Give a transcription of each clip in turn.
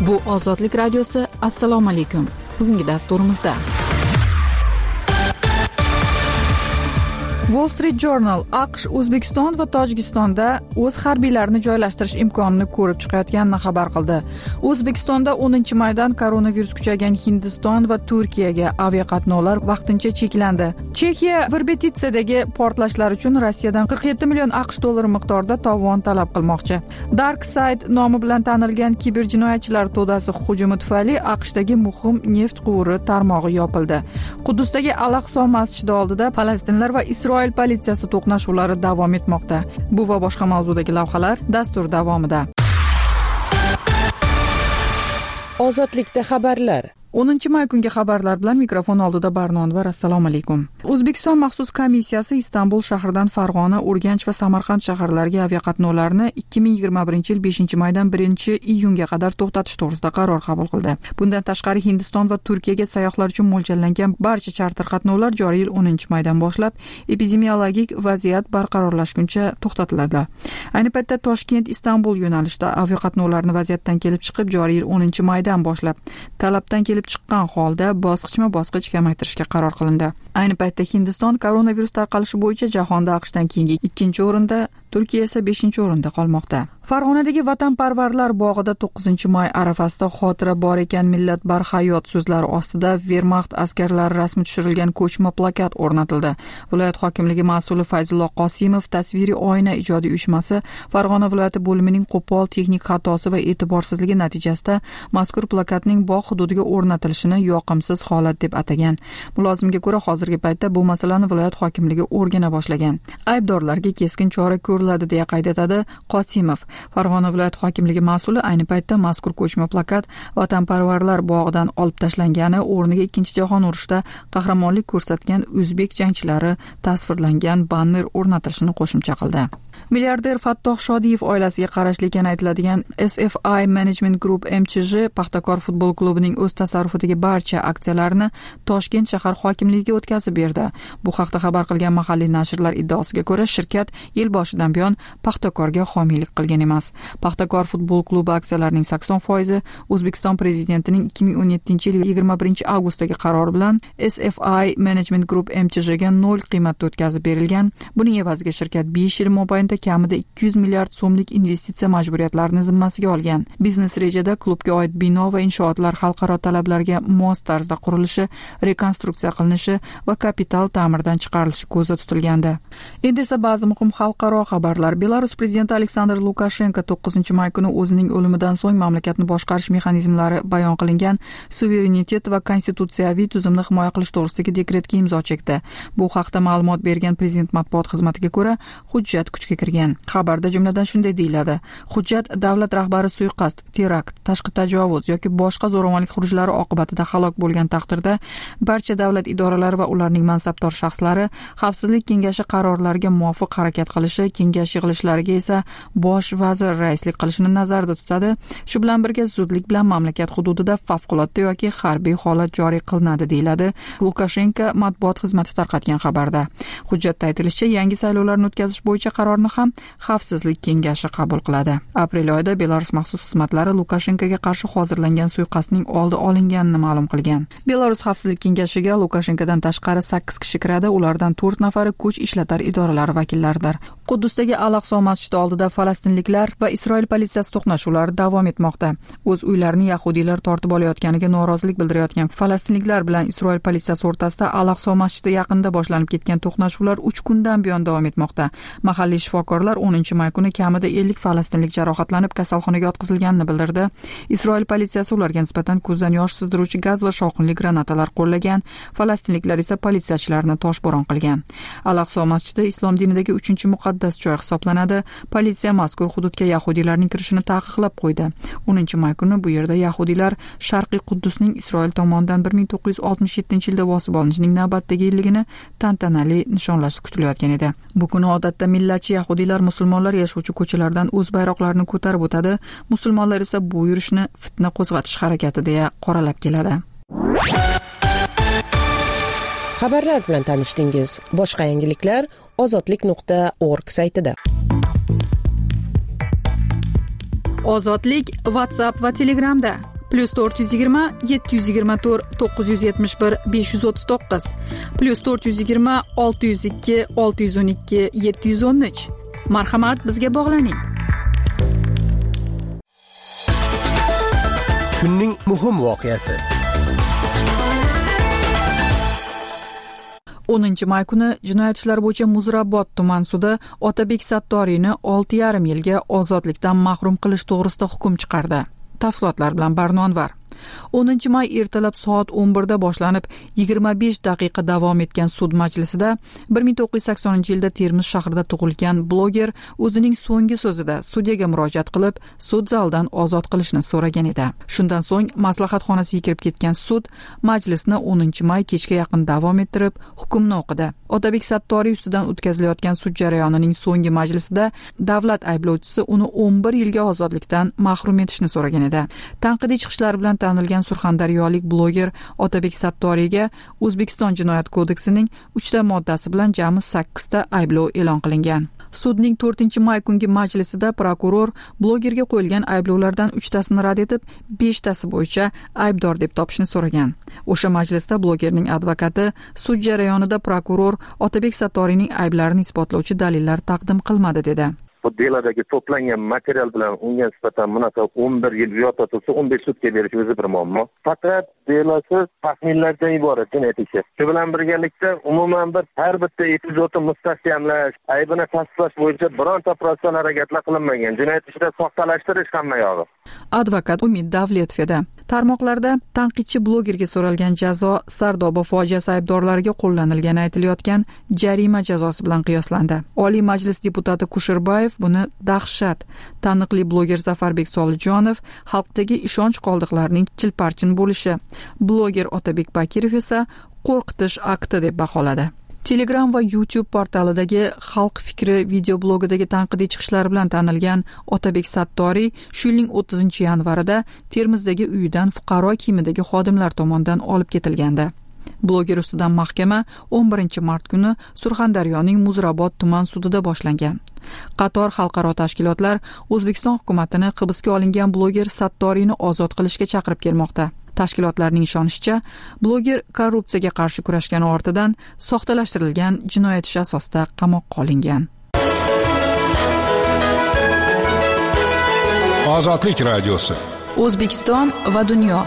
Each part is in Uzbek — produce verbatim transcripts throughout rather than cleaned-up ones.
Bu Ozodlik radiosi. Assalomu alaykum. Bugungi dasturimizda Wall Street Journal AQSh O'zbekiston va Tojikistonda o'z harbiylarini joylashtirish imkonini ko'rib chiqayotganini xabar qildi. O'zbekistonda o'ninchi maydan koronavirus kuchaygan Hindiston va Turkiyaga aviaqatnovlar vaqtincha cheklandi. Chexiya Verbetitsadagi portlashlar uchun Rossiyadan qirq yetti million AQSh dollari miqdorida tovon talab qilmoqchi. Dark Side nomi bilan tanilgan kiberjinoyatchilar to'dasi hujumi tufayli AQShdagi muhim neft quvuri tarmog'i yopildi. Quddusdagi Al-Aqso masjidi oldida Falastinlar va Isroil Isroil politsiyasi to'qnashuvlari davom etmoqda. Bu va boshqa mavzudagi lavhalar dastur davomida. Ozodlikda xabarlar. o'ninchi may kungi xabarlar bilan mikrofon oldida Barnonvar. Assalomu alaykum. O'zbekiston maxsus komissiyasi Istanbul shahridan Farg'ona, Urganch va Samarqand shaharlariga aviaqatnovlarni ikki ming yigirma birinchi yil beshinchi maydan birinchi iyunga qadar to'xtatish to'g'risida qaror qabul qildi. Bundan tashqari Hindiston va Turkiyaga sayyohlar uchun mo'ljallangan barcha charter qatnovlar joriy yil o'ninchi maydan boshlab epidemiologik vaziyat barqarorlashguncha to'xtatiladi. Ayni paytda Toshkent Istanbul yo'nalishida aviaqatnovlarni vaziyatdan kelib chiqib joriy yil o'ninchi maydan boshlab talabdan kelib chiqqan holda bosqichma-bosqich kamaytirishga qaror qilindi. Ayni paytda Hindiston koronavirus tarqalishi bo'yicha jahonda AQShdan keyingi ikkinchi o'rinda, Turkiya esa beshinchi o'rinda qolmoqda. Farg'onadagi Vatanparvarlar bog'ida to'qqizinchi may arafasida xotira bor ekan millat barhayot so'zlari ostida Vermaxt askarlari rasmi tushirilgan ko'chma plakat o'rnatildi. Viloyat hokimligi mas'uli Fayzullo Qosimov tasviriy oyna ijodiy uyushmasi Farg'ona viloyati bo'limining qo'pol texnik xatosi va e'tiborsizligi natijasida mazkur plakatning bog' hududiga o'rnatilishini yoqimsiz holat deb atagan. Mulozimga ko'ra hozirgi paytda bu masalani viloyat hokimligi o'rgana boshlagan. Aybdorlarga keskin chora ko'riladi deya qayd etadi Qosimov. Farg'ona viloyat hokimligi mas'uli ayni paytda mazkur ko'chma plakat Vatanparvarlar bog'idan olib tashlangani, o'rniga ikkinchi jahon urushida qahramonlik ko'rsatgan o'zbek jangchilari tasvirlangan banner o'rnatilishini qo'shimcha qildi. Milliarder Fattoh Shodiyev oilasiga qarashli ekani aytiladigan S F I Management Group M C J Paxtakor futbol klubining o'z tasarrufidagi barcha aksiyalarini Toshkent shahar hokimligiga o'tkazib berdi. Bu haqda xabar qilgan mahalliy nashrlar iddaosiga ko'ra, shirkat yil boshidan buyon Paxtakorga homiylik qilgan emas. Paxtakor futbol klubi aksiyalarining sakson foizi O'zbekiston prezidentining ikki ming o'n yettinchi yil yigirma birinchi avgustdagi qarori bilan S F I Management Group M C J ga nol qiymatda o'tkazib berilgan. Buning evaziga shirkat besh yil mobaynida kamida ikki yuz milliard so'mlik investitsiya majburiyatlarini zimmasiga olgan. Biznes rejada klubga oid bino va inshootlar xalqaro talablarga mos tarzda qurilishi, rekonstruksiya qilinishi va kapital ta'mirdan chiqarilishi ko'zda tutilgandi. Endi esa ba'zi muhim xalqaro xabarlar. Belarus prezidenti Aleksandr Lukashenko to'qqizinchi may kuni o'zining o'limidan so'ng mamlakatni boshqarish mexanizmlari bayon qilingan suverenitet va konstitutsiyaviy tuzumni himoya qilish to'g'risidagi dekretga imzo chekdi. Bu haqda ma'lumot bergan prezident matbuot xizmatiga ko'ra, hujjat kuchga kirgan. Xabarda jumladan shunday deyiladi: hujjat davlat rahbari suiqasd, terakt, tashqi tajovuz yoki boshqa zo'ravonlik xurujlari oqibatida halok bo'lgan taqdirda barcha davlat idoralari va ularning mansabdor shaxslari Xavfsizlik kengashi qarorlariga muvofiq harakat qilishi, kengash yig'ilishlariga esa bosh vazir raislik qilishini nazarda tutadi. Shu bilan birga zudlik bilan mamlakat hududida favqulodda yoki harbiy holat joriy qilinadi, deyiladi Lukashenko matbuot xizmati tarqatgan xabarda. Hujjatda aytilishicha, yangi saylovlarni o'tkazish bo'yicha qarorni ham Xavfsizlik kengashi qabul qiladi. Aprel oyida Belarus maxsus xizmatlari Lukashenkoga qarshi hozirlangan suiqasdning oldi olinganini ma'lum qilgan. Belarus Xavfsizlik kengashiga Lukashenkodan tashqari sakkiz kishi kiradi, ulardan to'rt nafari kuch ishlatar idoralari vakillaridir. Quddusdagi Al-Aqso masjidi oldida falastinliklar va Isroil politsiyasi to'qnashuvlari davom etmoqda. O'z uylarini yahudiylar tortib olayotganiga norozilik bildirayotgan falastinliklar bilan Isroil politsiyasi o'rtasida Al-Aqso masjidi yaqinida boshlanib ketgan to'qnashuvlar uch kundan buyon davom etmoqda. Mahalliy shifokorlar o'ninchi may kuni kamida ellik falastinlik jarohatlanib kasalxonaga yotqizilganini bildirdi. Isroil politsiyasi ularga nisbatan ko'zdan yosh sizdiruvchi gaz va shovqinli granatalar qo'llagan. Falastinliklar esa politsiyachilarni toshbo'ron qilgan. Al-Aqso masjidi islom dinidagi uchinchi muqaddas joy hisoblanadi. Politsiya mazkur hududga yahudiylarning kirishini taqiqlab qo'ydi. o'ninchi may kuni bu yerda yahudiylar Sharqiy Quddusning Isroil tomonidan bir ming to'qqiz yuz oltmish yettinchi yilda bosib olinishining navbatdagi yilligini tantanali nishonlash kutilayotgan edi. Bu kuni odatda millatchi yahudiylar musulmonlar yashovchi ko'chalardan o'z bayroqlarini ko'tarib o'tadi. Musulmonlar esa bu yurishni fitna qo'zg'atish harakati deya qoralab keladi. Xabarlar bilan tanishdingiz. Boshqa yangiliklar ozodlik nuqta org saytida. Ozodlik WhatsApp va Telegramda. plus to'rt yuz yigirma yetti yuz yigirma to'rt to'qqiz yuz yetmish bir besh yuz o'ttiz to'qqiz plus to'rt yuz yigirma olti yuz ikki olti yuz o'n ikki yetti yuz o'n uch. Marhamat, bizga bog'laning. Kunning muhim voqeasi. o'ninchi may kuni jinoyat ishlari bo'yicha Muzrabot tuman sudi Otabek Sattoriyni olti yarim yilga ozodlikdan mahrum qilish to'g'risida hukm chiqardi. Tafsilotlar bilan Barnonvar. o'ninchi may ertalab soat o'n birda boshlanib yigirma besh daqiqa davom etgan sud majlisida bir ming to'qqiz yuz saksoninchi yilda Termiz shahrida tug'ilgan bloger o'zining so'nggi so'zida sudyaga murojaat qilib, sud zalidan ozod qilishni so'ragan edi. Shundan so'ng maslahat xonasiga kirib ketgan sud majlisni o'ninchi may kechga yaqin davom ettirib, hukmni o'qidi. Otabek Sattoriy ustidan o'tkazilayotgan sud jarayonining so'nggi majlisida davlat ayblovchisi uni o'n bir yilga ozodlikdan mahrum etishni so'ragan edi. Tanqidiy chiqishlar bilan tanilgan surxondaryolik bloger Otabek Sattoriyga O'zbekiston Jinoyat kodeksining uchta moddasi bilan jami sakkizta ayblov e'lon qilingan. Sudning to'rtinchi may kungi majlisida prokuror blogerga qo'yilgan ayblovlardan uchtasini rad etib, beshtasi bo'yicha aybdor deb topishni so'ragan. O'sha majlisda blogerning advokati sud jarayonida prokuror Otabek Sattoriyning ayblarini isbotlovchi dalillar taqdim qilmadi dedi. Bu deladagi to'plangan material bilan unga nisbatan bunaqa o'n bir yil yo'q tursa o'n besh sutka berish o'zi bir muammo. Faqat delosi taxminlardan iborat jinoyat ishi. Shu bilan birgalikda umuman bir har bitta epizodni mustahkamlash, aybini tasdiqlash bo'yicha bironta protsessual harakatlar qilinmagan. Jinoyat ishida soxtalashtirish hamma yog'i. Advokat Umid Davletov edi. Tarmoqlarda tanqidchi blogerga so'ralgan jazo Sardoba fojiasi aybdorlariga qo'llanilgani aytilayotgan jarima jazosi bilan qiyoslandi. Oliy Majlis deputati Kushirbayev buni dahshat, taniqli bloger Zafarbek Solijonov xalqdagi ishonch qoldiqlarining chilparchin bo'lishi, bloger Otabek Bakirov esa qo'rqitish akti deb baholadi. Telegram va YouTube portalidagi Xalq fikri video blogidagi tanqidiy chiqishlar bilan tanilgan Otabek Sattoriy shu yilning o'ttizinchi yanvarida Termizdagi uyidan fuqaro kiyimidagi xodimlar tomonidan olib ketilgandi. Bloger ustidan mahkama o'n birinchi mart kuni Surxondaryoning Muzrabot tuman sudida boshlangan. Qator xalqaro tashkilotlar O'zbekiston hukumatini hibsga olingan bloger Sattoriyni ozod qilishga chaqirib kelmoqda. Tashkilotlarning ishonishicha, bloger korrupsiyaga qarshi kurashgani ortidan soxtalashtirilgan jinoyat ishi asosida qamoqqa olingan. Ozodlik radiosi. O'zbekiston va dunyo.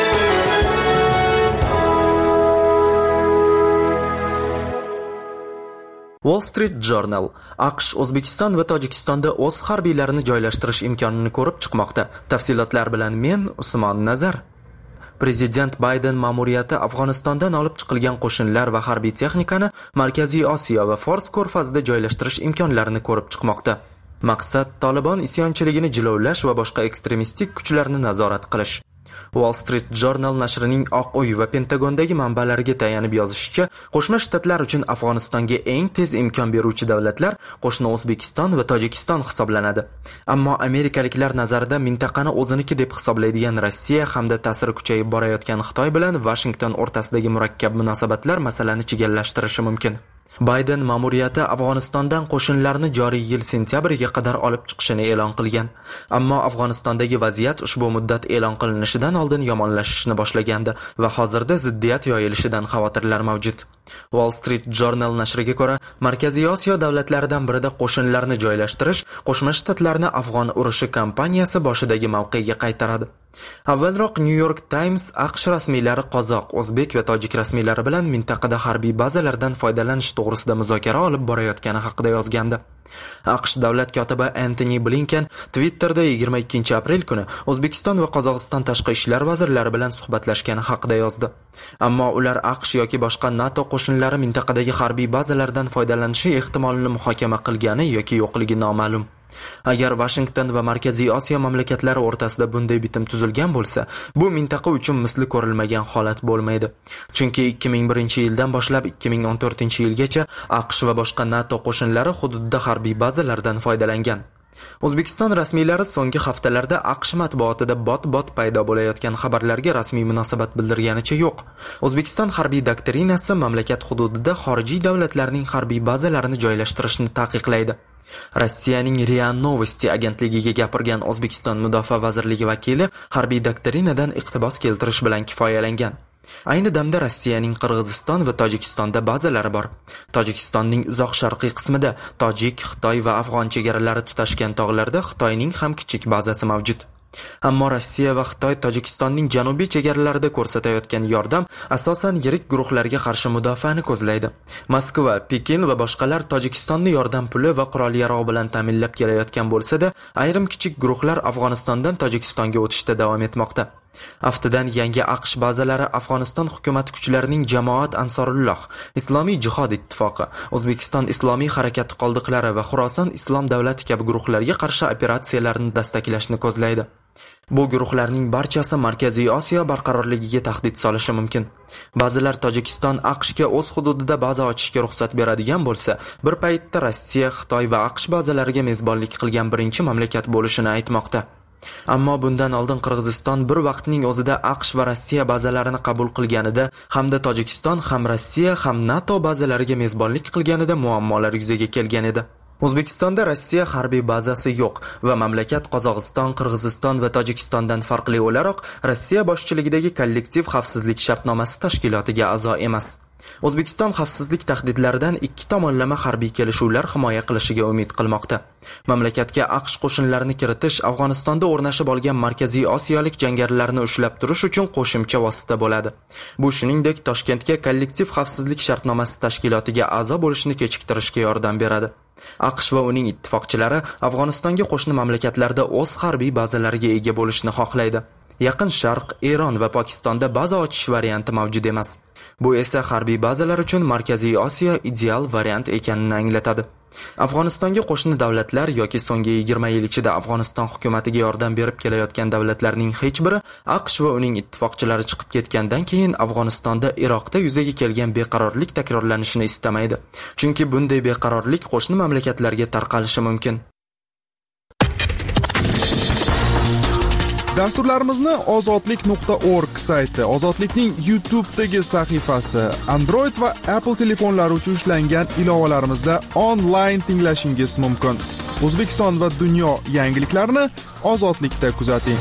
Wall Street Journal AQSh O'zbekiston va Tojikistonda o'z harbiylarini joylashtirish imkonini ko'rib chiqmoqda. Tafsilotlar bilan men Usmon Nazar. Prezident Bayden ma'muriyati Afg'onistondan olib chiqilgan qo'shinlar va harbiy texnikani Markaziy Osiyo va Fors ko'rfazida joylashtirish imkonlarini ko'rib chiqmoqda. Maqsad Taliban isyonchiligini jilovlash va boshqa ekstremistik kuchlarni nazorat qilish. Wall Street Journal nashrining Oq uy va Pentagondagi manbalariga tayanib yozishicha, Qo'shma Shtatlar uchun Afg'onistonga eng tez imkon beruvchi davlatlar qo'shni O'zbekiston va Tojikiston hisoblanadi. Ammo amerikaliklar nazarida mintaqani o'ziniki deb hisoblaydigan Rossiya hamda ta'siri kuchayib borayotgan Xitoy bilan Washington o'rtasidagi murakkab munosabatlar masalani chigallashtirishi mumkin. Bayden ma'muriyati Afg'onistondan qo'shinlarni joriy yil sentyabriga qadar olib chiqishini e'lon qilgan. Ammo Afg'onistondagi vaziyat ushbu muddat e'lon qilinishidan oldin yomonlashishni boshlagandi va hozirda ziddiyat yoyilishidan xavotirlar mavjud. Wall Street Journal nashriga ko'ra, Markaziy Osiyo davlatlaridan birida qo'shinlarni joylashtirish Qo'shma Shtatlarni Afg'on urushi kampaniyasi boshidagi mavqega qaytaradi. Avvalroq New York Times AQSh rasmiylari qozoq, o'zbek va tojik rasmiylari bilan mintaqada harbiy bazalardan foydalanish to'g'risida muzokara olib borayotgani haqida yozgandi. AQSh davlat kotibi Antony Blinken Twitterda yigirma ikkinchi aprel kuni O'zbekiston va Qozog'iston tashqi ishlar vazirlari bilan suhbatlashgani haqida yozdi. Ammo ular AQSh yoki boshqa NATO qo'shinlari mintaqadagi harbiy bazalardan foydalanishi ehtimolini muhokama qilgani yoki yo'qligi noma'lum. Agar Washington va Markaziy Osiyo mamlakatlari o'rtasida bunday bitim tuzilgan bo'lsa, bu mintaqa uchun misli ko'rilmagan holat bo'lmaydi. Chunki ikki ming birinchi yildan boshlab ikki ming o'n to'rtinchi yilgacha AQSh va boshqa NATO qo'shinlari hududda harbiy bazalardan foydalangan. O'zbekiston rasmiylari so'nggi haftalarda AQSh matbuotida bot-bot paydo bo'layotgan xabarlarga rasmiy munosabat bildirganicha yo'q. O'zbekiston harbiy doktrinasi mamlakat hududida xorijiy davlatlarning harbiy bazalarini joylashtirishni taqiqlaydi. Rossiyaning RIA Novosti agentligiga gapirgan O'zbekiston Mudofaa vazirligi vakili harbiy doktrinadan iqtibos keltirish bilan kifoyalangan. Ayni damda Rossiyaning Qirg'iziston va Tojikistonda bazalari bor. Tojikistonning uzoq sharqiy qismida Tojik, Xitoy va Afg'on chegaralari tutashgan tog'larda Xitoyning ham kichik bazasi mavjud. Ammo Rossiya va Xitoy Tojikistonning janubiy chegaralarida ko'rsatayotgan yordam asosan yirik guruhlarga qarshi mudofaani ko'zlaydi. Moskva, Pekin va boshqalar Tojikistonni yordam puli va qurol-yarog' bilan ta'minlab kelayotgan bo'lsa-da, ayrim kichik guruhlar Afg'onistondan Tojikistonga o'tishda davom etmoqda. Aftidan yangi AQSh bazalari Afg'oniston hukumat kuchlarining Jamoat Ansorulloh, Islomiy jihod ittifoqi, O'zbekiston islomiy harakati qoldiqlari va Xuroson islom davlati kabi guruhlarga qarshi operatsiyalarni dastaklashni ko'zlaydi. Bu guruhlarning barchasi Markaziy Osiyo barqarorligiga tahdid solishi mumkin. Ba'zilar Tojikiston AQShga o'z hududida baza ochishga ruxsat beradigan bo'lsa, bir paytda Rossiya, Xitoy va AQSh bazalariga mezbonlik qilgan birinchi mamlakat bo'lishini aytmoqda. Ammo bundan oldin Qirg'iziston bir vaqtning o'zida AQSh va Rossiya bazalarini qabul qilganida hamda Tojikiston ham Rossiya ham NATO bazalariga mezbonlik qilganida muammolar yuzaga kelgan edi. O'zbekistonda Rossiya harbiy bazasi yo'q va mamlakat Qozog'iston, Qirg'iziston va Tojikistondan farqli o'laroq Rossiya boshchiligidagi kollektiv xavfsizlik shartnomasi tashkilotiga a'zo emas. O'zbekiston xavfsizlik tahdidlaridan ikki tomonlama harbiy kelishuvlar himoya qilishiga umid qilmoqda. Mamlakatga AQSh qo'shinlarini kiritish Afg'onistonda o'rnashib olgan Markaziy Osiyolik jangarilarni ushlab turish uchun qo'shimcha vosita bo'ladi. Bu shuningdek Toshkentga kollektiv xavfsizlik shartnomasi tashkilotiga a'zo bo'lishni kechiktirishga yordam beradi. AQSh va uning ittifoqchilari Afg'onistonga qo'shni mamlakatlarda o'z harbiy bazalariga ega bo'lishni xohlaydi. Yaqin Sharq, Eron va Pokistonda baza ochish varianti mavjud emas. Bu esa harbiy bazalar uchun Markaziy Osiyo ideal variant ekanini anglatadi. Afg'onistonga qo'shni davlatlar yoki so'nggi yigirma yil ichida Afg'oniston hukumatiga yordam berib kelayotgan davlatlarning hech biri AQSh va uning ittifoqchilari chiqib ketgandan keyin Afg'onistonda Iroqda yuzaga kelgan beqarorlik takrorlanishini istamaydi. Chunki bunday beqarorlik qo'shni mamlakatlarga tarqalishi mumkin. Dasturlarimizni ozodlik nuqta org sayti, Ozodlikning YouTube'dagi sahifasi, Android va Apple telefonlari uchun ishlangan ilovalarimizda onlayn tinglashingiz mumkin. O'zbekiston va dunyo yangiliklarini Ozodlikda kuzating.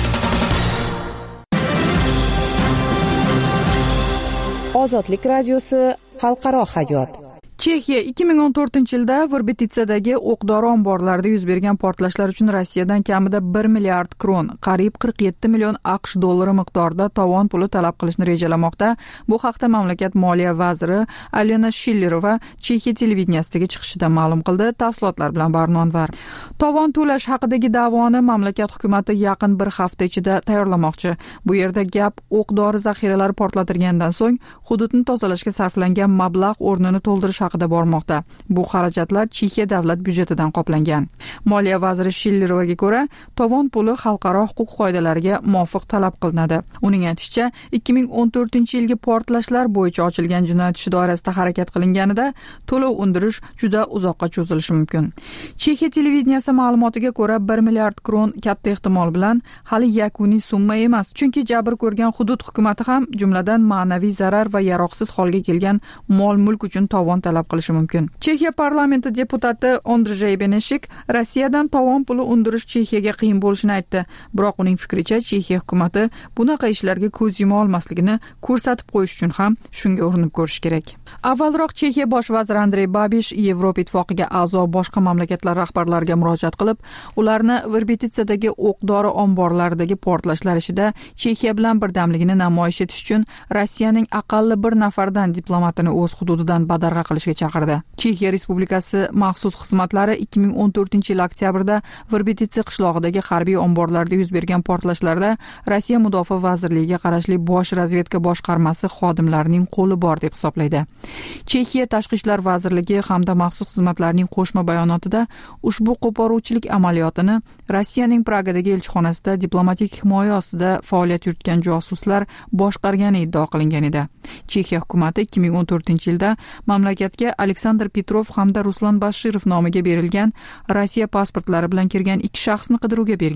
Ozodlik radiosi xalqaro hayot. Chexiya ikki ming o'n to'rtinchi yilda Verbititsadagi o'q-dori omborlarida yuz bergan portlashlar uchun Rossiyadan kamida bir milliard kron, qariyb qirq yetti million AQSh dollari miqdorida tovon puli talab qilishni rejalamoqda. Bu haqda mamlakat moliya vaziri Alena Shillerova Chexiya televideniyasidagi chiqishida ma'lum qildi. Tafsilotlar bilan Barnonvar. Tovon to'lash haqidagi da'voni mamlakat hukumati yaqin bir hafta ichida tayyorlamoqchi. Bu yerda gap o'q-dori zaxiralari portlatilgandan so'ng hududni tozalashga sarflangan mablag' o'rnini to'ldirish haqida bormoqda. Bu xarajatlar Chexiya davlat byudjetidan qoplangan. Moliya vaziri Shillerovaga ko'ra, tovon puli xalqaro huquq qoidalariga muvofiq talab qilinadi. Uning aytishicha, ikki ming o'n to'rtinchi yilgi portlashlar bo'yicha ochilgan jinoyat ishi doirasida harakat qilinganida to'lov undirish juda uzoqqa cho'zilishi mumkin. Chexiya televideniyasi ma'lumotiga ko'ra, bir milliard kron katta ehtimol bilan hali yakuniy summa emas, chunki jabr ko'rgan hudud hukumati ham jumladan ma'naviy zarar va yaroqsiz holga kelgan mol-mulk uchun tovon talab qilishi mumkin. Chexiya parlamenti deputati Ondrej Beneshik Rossiyadan tovon puli undirish Chexiyaga qiyin bo'lishini aytdi. Biroq uning fikricha, Chexiya hukumati bunaqa ishlarga ko'z yuma olmasligini ko'rsatib qo'yish uchun ham shunga urinib ko'rish kerak. Avvalroq Chexiya bosh vaziri Andrey Babish Yevropa ittifoqiga a'zo boshqa mamlakatlar rahbarlariga murojaat qilib, ularni Verbititsadagi o'q-dori omborlaridagi portlashlar ishida Chexiya bilan birdamligini namoyish etish uchun Rossiyaning aqalli bir nafardan diplomatini o'z hududidan badarg'a qilishga chaqirdi. Chexiya Respublikasi maxsus xizmatlari ikki ming o'n to'rtinchi yil oktyabrda Verbititsa qishlog'idagi harbiy omborlarda yuz bergan portlashlarda Rossiya Mudofaa vazirligiga qarashli bosh razvedka boshqarmasi xodimlarining qo'li bor deb hisoblaydi. Chexiya Tashqi ishlar vazirligi hamda maxsus xizmatlarning qo'shma bayonotida ushbu qo'poruvchilik amaliyotini Rossiyaning Pragadagi elchixonasida diplomatik himoya ostida faoliyat yuritgan josuslar boshqargani iddao qilingan edi. Chexiya hukumati ikki ming o'n to'rtinchi yilda mamlakatga Aleksandr Petrov hamda Ruslan Bashirov nomiga berilgan Rossiya pasportlari bilan kirgan ikki shaxsni qidiruvga bergan.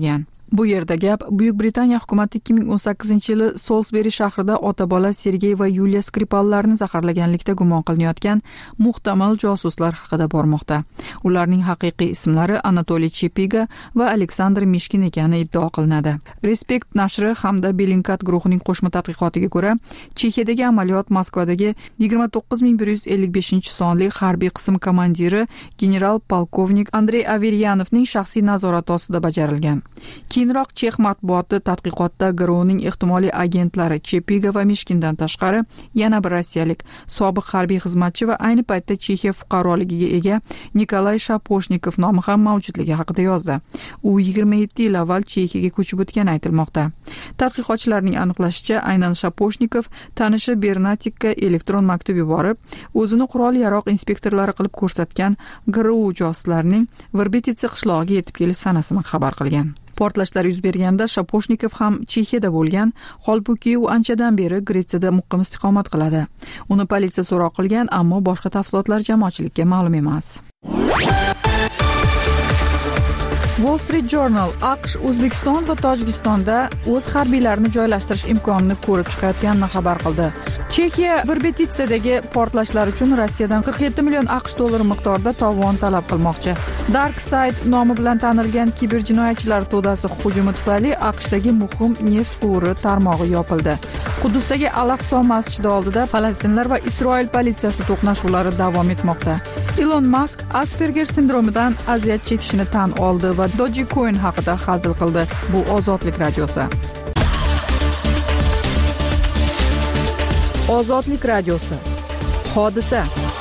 Bu yerda gap Buyuk Britaniya hukumati ikki ming o'n sakkizinchi yili Solsberi shahrida ota-bola Sergey va Yuliya Skripallarni zaharlaganlikda gumon qilinayotgan muhtamal josuslar haqida bormoqda. Ularning haqiqiy ismlari Anatoliy Chepiga va Aleksandr Mishkin ekani iddao qilinadi. Respekt nashri hamda Bellingcat guruhining qo'shma tadqiqotiga ko'ra, Chexiyadagi amaliyot Moskvadagi yigirma to'qqiz ming bir yuz ellik beshinchi sonli harbiy qism komandiri general polkovnik Andrey Averyanovning shaxsiy nazorati ostida bajarilgan. Keyinroq Chex matbuoti tadqiqotda guruhning ehtimoliy agentlari Chepiga va Mishkindan tashqari yana bir rossiyalik sobiq harbiy xizmatchi va ayni paytda Chexiya fuqaroligiga ega Nikolay Shaposhnikov nomi ham mavjudligi haqida yozdi. U yigirma yetti yil avval Chexiyaga ko'chib o'tgani aytilmoqda. Tadqiqotchilarning aniqlashicha, aynan Shaposhnikov tanishi Bernatikka elektron maktub yuborib, o'zini qurol-yarog' inspektorlari qilib ko'rsatgan guruh josuslarining Verbititsa qishlog'iga yetib kelish sanasini xabar qilgan. Portlashlar yuz berganda Shaposhnikov ham Chexiyada bo'lgan, holbuki u anchadan beri Gretsiyada muqim istiqomat qiladi. Uni politsiya so'roq qilgan, ammo boshqa tafsilotlar jamoatchilikka ma'lum emas. Wall Street Journal AQSh O'zbekiston va Tojikistonda o'z harbiylarini joylashtirish imkonini ko'rib chiqayotganini xabar qildi. Chexiya Verbititsadagi portlashlar uchun Rossiyadan qirq yetti million AQSh dollari miqdorida tovon talab qilmoqchi. Dark Side nomi bilan tanilgan kiberjinoyatchilar to'dasi hujumi tufayli AQShdagi muhim neft quvuri tarmog'i yopildi. Quddusdagi Al-Aqso masjidi oldida Falastinlar va Isroil politsiyasi to'qnashuvlari davom etmoqda. Elon Musk Asperger sindromidan aziyat chekishini tan oldi va Dogecoin haqida hazil qildi. Bu Ozodlik radiosi. Ozodlik radiosi. Hodisa.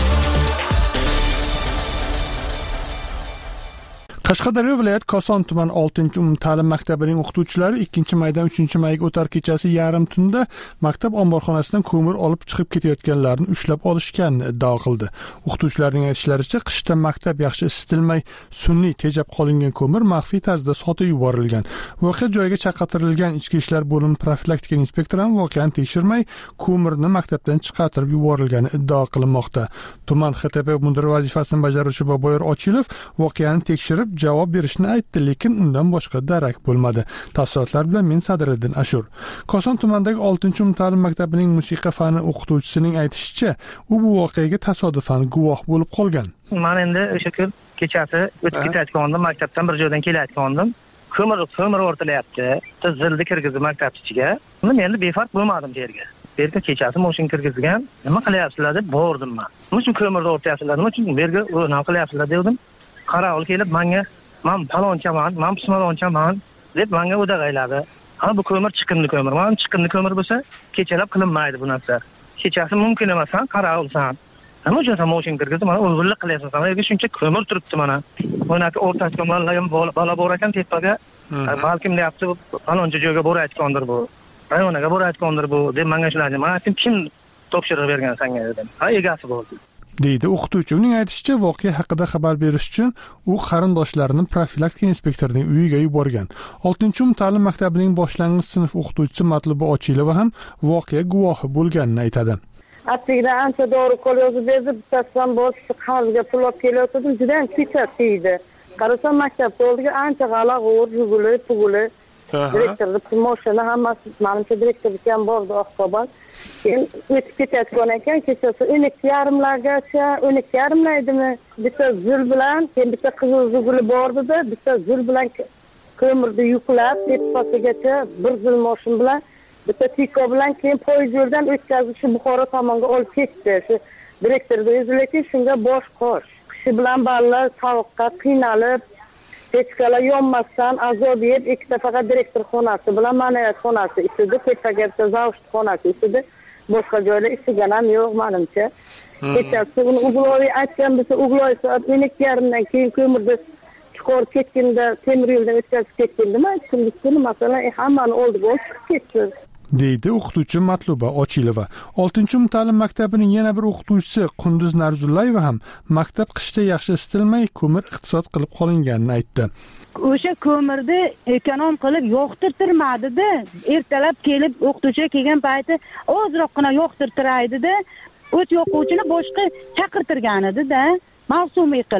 Qashqadaryo viloyat Koson tuman oltinchi umumta'lim maktabining o'qituvchilari ikkinchi maydan uchinchi mayga o'tar kechasi yarim tunda maktab omborxonasidan ko'mir olib chiqib ketayotganlarni ushlab olishganini iddao qildi. O'qituvchilarning aytishlaricha, qishda maktab yaxshi isitilmay, sun'iy tejab qolingan ko'mir maxfiy tarzda sotib yuborilgan. Voqea joyiga chaqirtirilgan ichki ishlar bo'limi profilaktika inspektori ham voqeani tekshirmay, ko'mirni maktabdan chiqartirib yuborilgani iddao qilinmoqda. Tuman X T P mudiri vazifasini bajaruvchi Boboyor Ochilov voqeani tekshirib javob berishni aytdi, lekin undan boshqa darak bo'lmadi. Tafsilotlar bilan men Sadriddin Ashur. Koson tumanidagi oltinchi umumta'lim maktabining musiqa fani o'qituvchisining aytishicha, u bu voqeaga tasodifan guvoh bo'lib qolgan. Men endi o'sha kun kechasi o'tib ketayotgandim, maktabdan bir joydan kelayotgandim. Ko'mir ko'mir o'rtilayapti. Zilni kirgizib maktab ichiga. Men endi befarq bo'lmadim yerga. Berga kechasi mashina kirgizgan. Nima qilyapsizlar deb bordim men. Nima uchun ko'mirni o'rtayapsizlar? Nima uchun berga nima qilyapsizlar dedim. Qarovul kelib menga men palonchaman, men pismalonchaman deb menga o'dag'ayladi. Ha bu ko'mir chiqindi ko'mir. Men chiqindi ko'mir bo'lsa, kechalab qilinmaydi bu narsa. Kechasi mumkin emas, san qarovulsan. Nima uchun sen mashina kirgizib, mana o'g'irlik qilyapsan. Yerga shuncha ko'mir turibdi mana. Bunaqa o'rtacha ko'mirlar ham bola bor ekan tepaga. Balkim deyapti, paloncha joyga borayotgandir bu. Rayonaga borayotgandir bu deb menga shularni. Men aytdim, kim topshiriq bergan senga dedim. Ha, egasi bo'ldi. deydi o'qituvchi. Uning aytishicha, voqea haqida xabar berish uchun u qarindoshlarini profilaktika inspektorining uyiga yuborgan. oltinchi umumta'lim maktabining boshlang'ich sinf o'qituvchisi Matluba Ochilova ham voqea guvohi bo'lganini aytadi. Aslida ancha dori qo'l yozib berdi, bittasidan boshqa qarzga pul olib kelayotgandim, juda ham kechasiydi. Qarasam maktabda oldiga ancha g'ala-g'ur, yuguli, puguli, direktorning promoshini hammasi, menimcha direktorlik ham bordi, Oqtobat. Keyin o'tib ketayotgan ekan, kechasi o'n ikki yarimlargacha, o'n ikki yarimlaydimi, bitta zil bilan, keyin bitta qizil zuguli bordi-da, bitta zil bilan ko'mirni yuklab, tepasigacha bir zil mashin bilan, bitta tiko bilan keyin poyezd yo'ldan o'tkazib shu Buxoro tomonga olib ketdi. Shu direktorga o'zi shunga bosh qosh. Kishi bilan bolalar sovuqqa qiynalib, pechkalar yonmasdan azob yeb, ikkita faqat direktor xonasi bilan ma'naviyat xonasi isidi, tepaga zavsh xonasi isidi. Boshqa joyda ishigan ham yo'q menimcha. Kechasi uni Ugloy aytgan bo'lsa, Ugloy soat o'n ikki yarimdan keyin ko'mirda chiqarib ketganda, temir yo'ldan o'tkazib ketgandimi? Aytdim, masalan, hammani oldiga chiqib ketdi. deydi o'qituvchi Matluba Ochilova. oltinchi umumta'lim maktabining yana bir o'qituvchisi Qunduz Narzullayeva ham maktab qishda yaxshi isitilmay, ko'mir iqtisod qilib qolinganini aytdi. O'sha ko'mirni ekonom qilib yoqtirtirmadi-da. Ertalab kelib o'qituvchi kelgan payti ozroqgina yoqtirtiraydi-da. O't yoquvchini boshqa chaqirtirgan edi-da, mavsumiy qilib.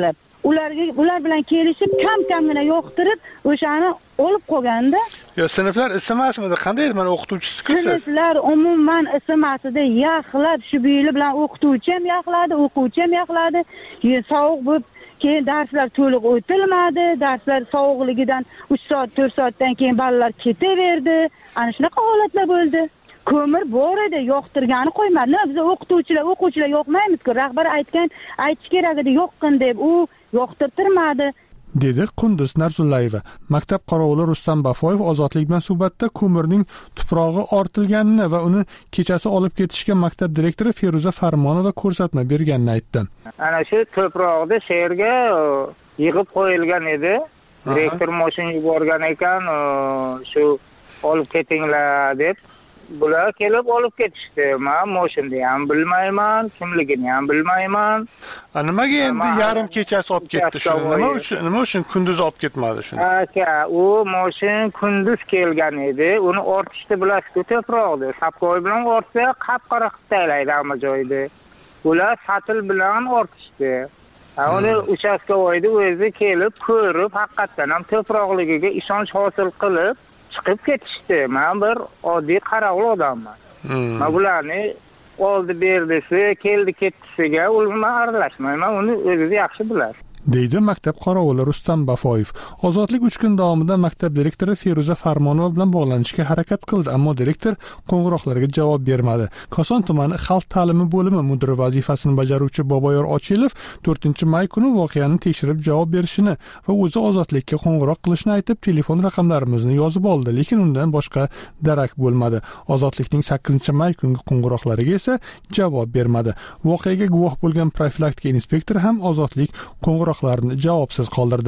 ularga ular bilan kelishib kam-kamgina yoqtirib o'shani olib qo'yganda. Yo, sinflar isimasmidi? Qanday edi? Men o'qituvchisiz-ku siz. Sinflar umuman isimasida yaxlab shu buyili bilan o'qituvchi ham yaxladi, o'quvchi ham yaxladi. Sovuq bo'lib keyin darslar to'liq o'tilmadi. Darslar sovuqligidan uch soat, to'rt soatdan keyin bolalar ketaverdi. Ana shunaqa holatlar bo'ldi. Ko'mir bor edi, yoqtirgani qo'ymadi. Nima biz o'qituvchilar, o'quvchilar yoqmaymiz-ku. Rahbar aytgan, aytish kerak edi, yoqqin deb, u yoqtirtirmadi. dedi Qunduz Narsullayeva. Maktab qorovuli Rustam Bafoyev Ozodlik bilan suhbatda ko'mirning tuprog'i ortilganini va uni kechasi olib ketishga maktab direktori Feruza Farmonova ko'rsatma berganini aytdi. Ana shu tuprog'ni she'rga yig'ib qo'yilgan edi. Direktor mashina yuborgan ekan, shu olib ketinglar deb. Bular kelib olib ketishdi. Men mashinani ham bilmayman, kimligini ham bilmayman. Nimaga endi yarim kechasi olib ketdi shuni? Nima uchun, nima uchun kunduz olib ketmadi shuni? Aka, u mashin kunduz kelgan edi. Uni ortishni bilasiz-ku, tuproqni. Sapqo'y bilan ortsa, qap-qora qilib taylaydi hamma joyda. Ular satil bilan ortishdi. Uni uchastkavoyda o'zi kelib ko'rib, haqiqatan ham tuproqligiga ishonch hosil qilib chiqib ketishdi. Men bir oddiy qarovul odamman. Men bularni oldi berdisi, keldi ketdisiga ulma aralashmayman. Uni o'zi yaxshi biladi. deydi maktab qorovuli Rustam Bafoyev. Ozodlik uch kun davomida maktab direktori Feruza Farmonova bilan bog'lanishga harakat qildi, ammo direktor qo'ng'iroqlarga javob bermadi. Koson tumani xalq ta'limi bo'limi mudiri vazifasini bajaruvchi Boboyor Ochilov to'rtinchi may kuni voqeani tekshirib javob berishini va o'zi Ozodlikka qo'ng'iroq qilishni aytib, telefon raqamlarimizni yozib oldi, lekin undan boshqa darak bo'lmadi. Ozodlikning sakkizinchi may kungi qo'ng'iroqlariga esa javob bermadi. Voqeaga guvoh bo'lgan profilaktika inspektori ham Ozodlik qo'ng'iroq javobsiz qoldirdi.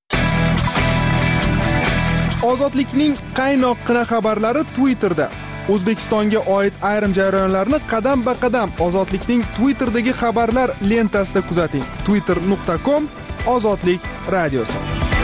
Ozodlikning qaynoqqina xabarlari Twitterda. O'zbekistonga oid ayrim jarayonlarni qadam-ba-qadam Ozodlikning Twitterdagi xabarlar lentasida kuzating. twitter nuqta com Ozodlik radiosi.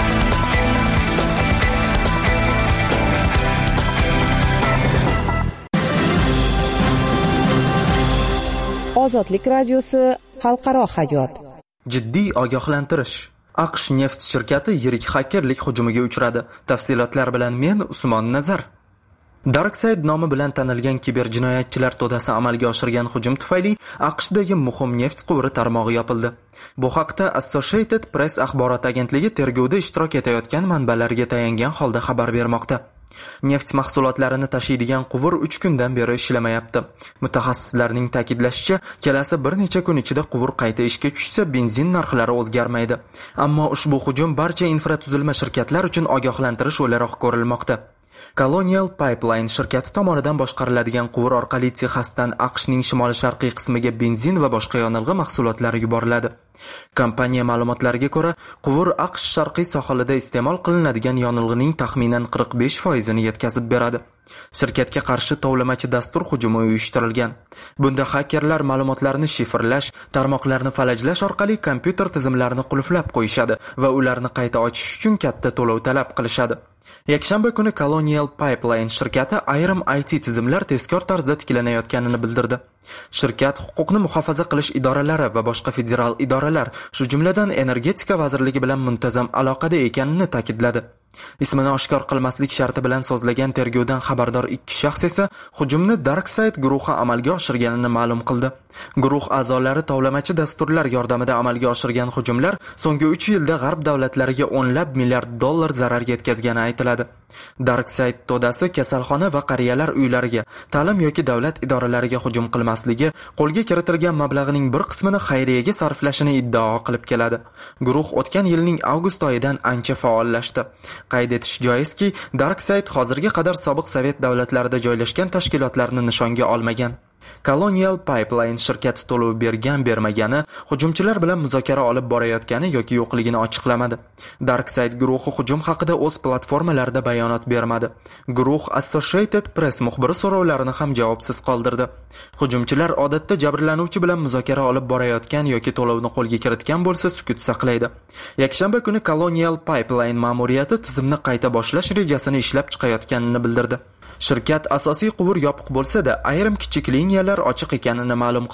Ozodlik radiosi xalqaro hayot. Jiddiy ogohlantirish. AQSh neft shirkati yirik xakerlik hujumiga uchradi. Tafsilotlar bilan men Usmon Nazar. Darkside nomi bilan tanilgan kiberjinoyatchilar to'dasi amalga oshirgan hujum tufayli AQShdagi muhim neft quvuri tarmog'i yopildi. Bu haqda Associated Press axborot agentligi tergovda ishtirok etayotgan manbalarga tayangan holda xabar bermoqda. Neft mahsulotlarini tashiydigan quvur uch kundan beri ishlamayapti. Mutaxassislarning ta'kidlashicha, kelasi bir necha kun ichida quvur qayta ishga tushsa, benzin narxlari o'zgarmaydi. Ammo ushbu hujum barcha infratuzilma shirkatlar uchun ogohlantirish o'laroq ko'rilmoqda. Colonial Pipeline shirkati tomonidan boshqariladigan quvur orqali Texasdan AQShning shimoli-sharqiy qismiga benzin va boshqa yonilg'i mahsulotlari yuboriladi. Kompaniya ma'lumotlariga ko'ra, quvur AQSh sharqiy sohilida iste'mol qilinadigan yonilg'ining taxminan qirq besh foizini yetkazib beradi. Shirkatga qarshi tovlamachi dastur hujumi uyushtirilgan. Bunda xakerlar ma'lumotlarni shifrlash, tarmoqlarni falajlash orqali kompyuter tizimlarini qulflab qo'yishadi va ularni qayta ochish uchun katta to'lov talab qilishadi. Yakshanba kuni Colonial Pipeline shirkati ayrim I T tizimlar tezkor tarzda tiklanayotganini bildirdi. Shirkat huquqni muhofaza qilish idoralari va boshqa federal idoralar, shu jumladan energetika vazirligi bilan muntazam aloqada ekanini ta'kidladi. Ismini oshkor qilmaslik sharti bilan sozlagan tergovdan xabardor ikki shaxs esa hujumni Darkside guruhi amalga oshirganini ma'lum qildi. Guruh a'zolari tovlamachi dasturlar yordamida amalga oshirgan hujumlar so'nggi uch yilda g'arb davlatlariga o'nlab milliard dollar zarar yetkazgani aytiladi. Darkside to'dasi kasalxona va qariyalar uylariga, ta'lim yoki davlat idoralariga hujum qilmasligi, qo'lga kiritilgan mablag'ning bir qismini xayriyaga sarflashini iddao qilib keladi. Guruh o'tgan yilning avgust oyidan ancha faollashdi. Qayd etish joizki, Darkside hozirga qadar sobiq Sovet davlatlarida joylashgan tashkilotlarni nishonga olmagan. Colonial Pipeline shirkati to'lov bergan-bermagani, hujumchilar bilan muzokara olib borayotgani yoki yo'qligini ochiqlamadi. Darkside guruhi hujum haqida o'z platformalarida bayonot bermadi. Guruh Associated Press muxbiri so'rovlarini ham javobsiz qoldirdi. Hujumchilar odatda jabrlanuvchi bilan muzokara olib borayotgan yoki to'lovni qo'lga kiritgan bo'lsa sukut saqlaydi. Yakshanba kuni Colonial Pipeline ma'muriyati tizimni qayta boshlash rejasini ishlab chiqayotganini bildirdi. Shirkat asosiy quvur yopiq bo'lsa-da, ayrim kichik liniyalar ochiq ekanini ma'lum qildi.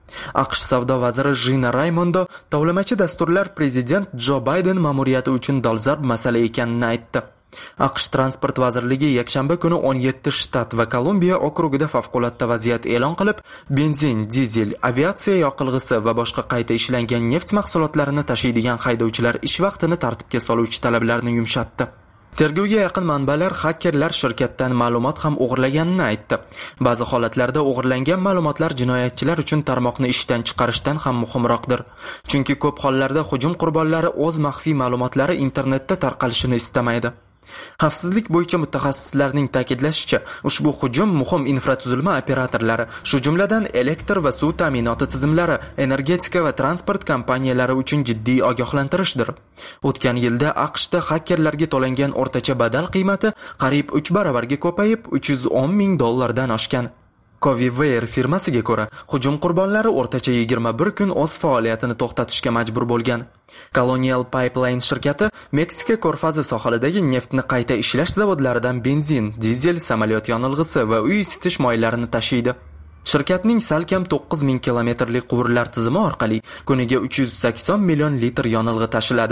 AQSh savdo vaziri Gina Raimondo tovlamachi dasturlar prezident Jo Bayden ma'muriyati uchun dolzarb masala ekanini aytdi. AQSh transport vazirligi yakshanba kuni o'n yetti shtat va Kolumbiya okrugida favqulodda vaziyat e'lon qilib, benzin, dizel, aviatsiya yoqilg'isi va boshqa qayta ishlangan neft mahsulotlarini tashiydigan haydovchilar ish vaqtini tartibga soluvchi talablarni yumshatdi. Tergovga yaqin manbalar xakerlar shirkatdan ma'lumot ham o'g'irlaganini aytdi. Ba'zi holatlarda o'g'irlangan ma'lumotlar jinoyatchilar uchun tarmoqni ishdan chiqarishdan ham muhimroqdir. Chunki ko'p hollarda hujum qurbonlari o'z maxfiy ma'lumotlari internetda tarqalishini istamaydi. Xavfsizlik bo'yicha mutaxassislarning ta'kidlashicha, ushbu hujum muhim infratuzilma operatorlari, shu jumladan elektr va suv ta'minoti tizimlari, energetika va transport kompaniyalari uchun jiddiy ogohlantirishdir. O'tgan yilda AQShda xakerlarga to'langan o'rtacha badal qiymati qariyb uch baravarga ko'payib, uch yuz o'n ming dollardan oshgan. Covivare firmasiga ko'ra, hujum qurbonlari o'rtacha yigirma bir kun o'z faoliyatini to'xtatishga majbur bo'lgan. Colonial Pipeline shirkati Meksika ko'rfazi sohilidagi neftni qayta ishlash zavodlaridan benzin, dizel, samolyot yonilg'isi va uy isitish moylarini tashiydi. Shirkatning salkam to'qqiz ming kilometrlik quvurlar tizimi orqali kuniga uch yuz sakson million litr yonilg'i tashiladi.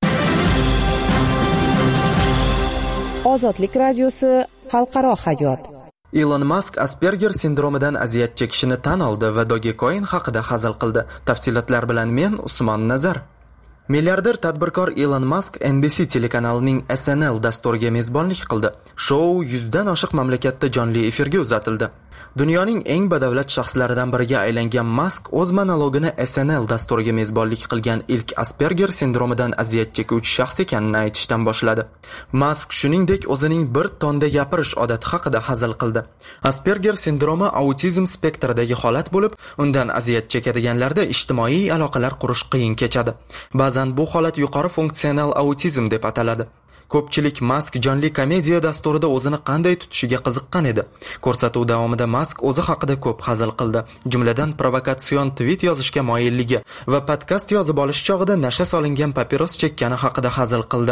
Ozodlik radiosi xalqaro hayot. Elon Musk Asperger sindromidan aziyat chekishini tan oldi va Dogecoin haqida hazil qildi. Tafsilotlar bilan men Usmon Nazar. Milliarder tadbirkor Elon Musk N B C telekanalining S N L dasturiga mezbonlik qildi. Shou yuzdan oshiq mamlakatda jonli efirga uzatildi. Dunyoning eng badavlat shaxslaridan biriga aylangan Musk o'z monologini S N L dasturiga mezbonlik qilgan ilk Asperger sindromidan aziyat chekuvchi shaxs ekanini aytishdan boshladi. Musk shuningdek o'zining bir tonda gapirish odati haqida hazil qildi. Asperger sindromi autizm spektridagi holat bo'lib, undan aziyat chekadiganlarda ijtimoiy aloqalar qurish qiyin kechadi. Ba'zan bu holat yuqori funksional autizm deb ataladi. Ko'pchilik Musk jonli komediya dasturida o'zini qanday tutishiga qiziqqan edi. Ko'rsatuv davomida Musk o'zi haqida ko'p hazil qildi, jumladan provokatsion tweet yozishga moyilligi va podkast yozib olish chog'ida nasha solingan papiros chekkani haqida hazil qildi.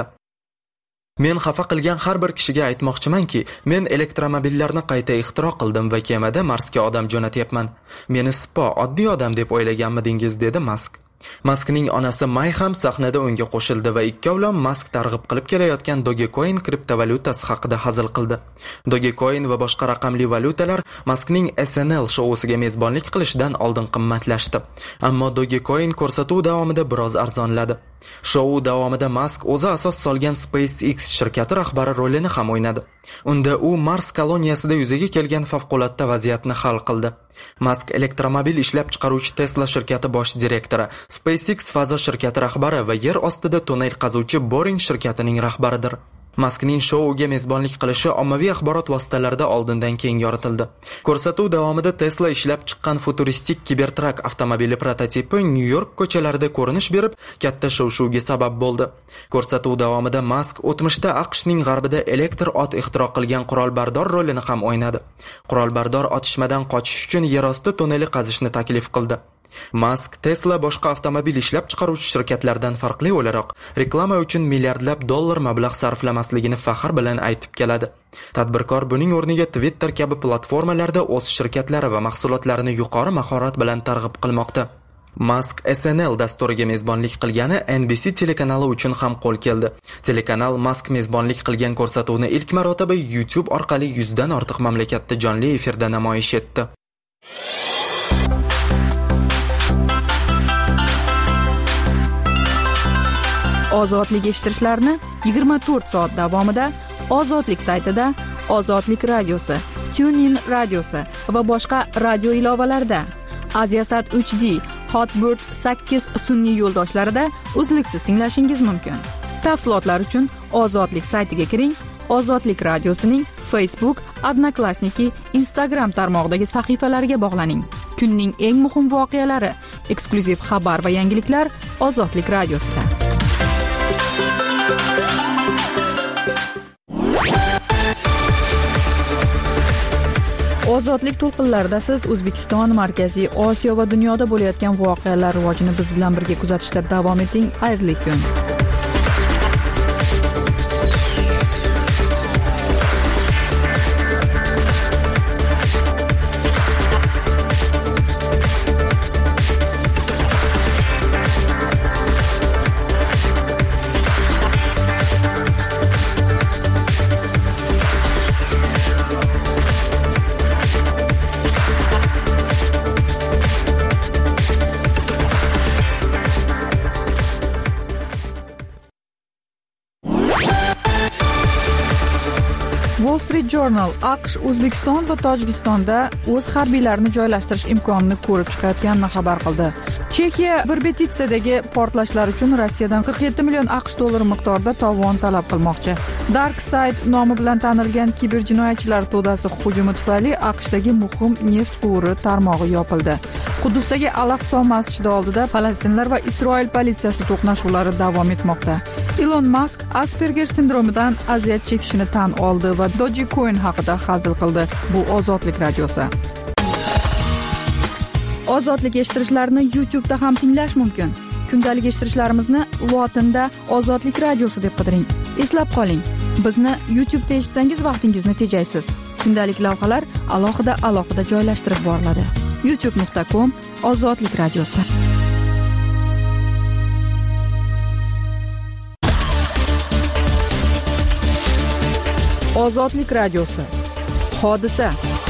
Men xafa qilgan har bir kishiga aytmoqchimanki, men elektromobillarni qayta ixtiro qildim va kemada Marsga odam jo'natyapman. Meni spo oddiy odam deb o'ylaganmidingiz, dedi Musk. Muskning onasi May ham sahnada unga qo'shildi va ikkovlon Musk targ'ib qilib kelayotgan Dogecoin kriptovalyutasi haqida hazil qildi. Dogecoin va boshqa raqamli valyutalar Muskning S N L shousiga mezbonlik qilishdan oldin qimmatlashdi. Ammo Dogecoin ko'rsatuv davomida biroz arzonladi. Shou davomida Musk o'zi asos solgan SpaceX shirkati rahbari rolini ham o'ynadi. Unda u Mars koloniyasida yuzaga kelgan favqulodda vaziyatni hal qildi. Musk elektromobil ishlab chiqaruvchi Tesla shirkati bosh direktori, SpaceX fazo shirkati rahbari va yer ostida tunnel qazuvchi Boring shirkatining rahbaridir. Muskning shouga mezbonlik qilishi ommaviy axborot vositalarida oldindan keyin yoritildi. Ko'rsatuv davomida Tesla ishlab chiqqan futuristik Cybertruck avtomobili prototipi Nyu-York ko'chalarida ko'rinish berib, katta shov-shuvga sabab bo'ldi. Ko'rsatuv davomida Musk o'tmishda AQShning g'arbida elektr ot ixtiro qilgan qurolbardor rolini ham o'ynadi. Qurolbardor otishmadan qochish uchun yerosti tunneli qazishni taklif qildi. Musk Tesla boshqa avtomobil ishlab chiqaruvchi shirkatlardan farqli o'laroq reklama uchun milliardlab dollar mablag' sarflamasligini faxr bilan aytib keladi. Tadbirkor buning o'rniga Twitter kabi platformalarda o'z shirkatlari va mahsulotlarini yuqori mahorat bilan targ'ib qilmoqda. Musk S N L dasturiga mezbonlik qilgani N B C telekanali uchun ham qo'l keldi. Telekanal Musk mezbonlik qilgan ko'rsatuvni ilk marotaba YouTube orqali yuzdan ortiq mamlakatda jonli efirda namoyish etdi. Ozodlik eshittirishlarni yigirma to'rt soat davomida Ozodlik saytida, Ozodlik radiosi, TuneIn radiosi va boshqa radio ilovalarida, Aziasat uch D, Hotbird sakkiz sun'iy yo'ldoshlarida uzluksiz tinglashingiz mumkin. Tafsilotlar uchun Ozodlik saytiga kiring. Ozodlik radiosining Facebook, Odnoklassniki, Instagram tarmog'idagi sahifalariga bog'laning. Kunning eng muhim voqealari, eksklyuziv xabar va yangiliklar Ozodlik radiosida. Ozodlik to'lqinlarida siz O'zbekiston, Markaziy Osiyo va dunyoda bo'layotgan voqealar rivojini biz bilan birga kuzatishda davom eting. Xayrli kun. Wall Street Journal AQSh O'zbekiston va Tojikistonda o'z harbiylarini joylashtirish imkonini ko'rib chiqayotganini xabar qildi. Chexiya Birbetitsadagi portlashlar uchun Rossiyadan qirq yetti million AQSh dollari miqdorida tovon talab qilmoqchi. DarkSide nomi bilan tanilgan kiberjinoyatchilar to'dasi hujumi tufayli AQShdagi muhim neft quvuri tarmog'i yopildi. Quddusdagi Al-Aqso masjidi oldida Falastinlar va Isroil politsiyasi to'qnashuvlari davom etmoqda. Elon Musk Asperger sindromidan aziyat chekishini tan oldi va Dogecoin haqida hazil qildi. Bu Ozodlik radiosi. Ozodlik eshittirishlarni YouTube'da ham tinglash mumkin. Kundalik eshittirishlarimizni lotinda Ozodlik radiosi deb qidiring. Eslab qoling, bizni YouTube'da eshitsangiz vaqtingizni tejaysiz. Kundalik lavhalar alohida alohida joylashtirib boriladi. youtube nuqta com Ozodlik radiosi. Ozodlik radiosi. Hodisa.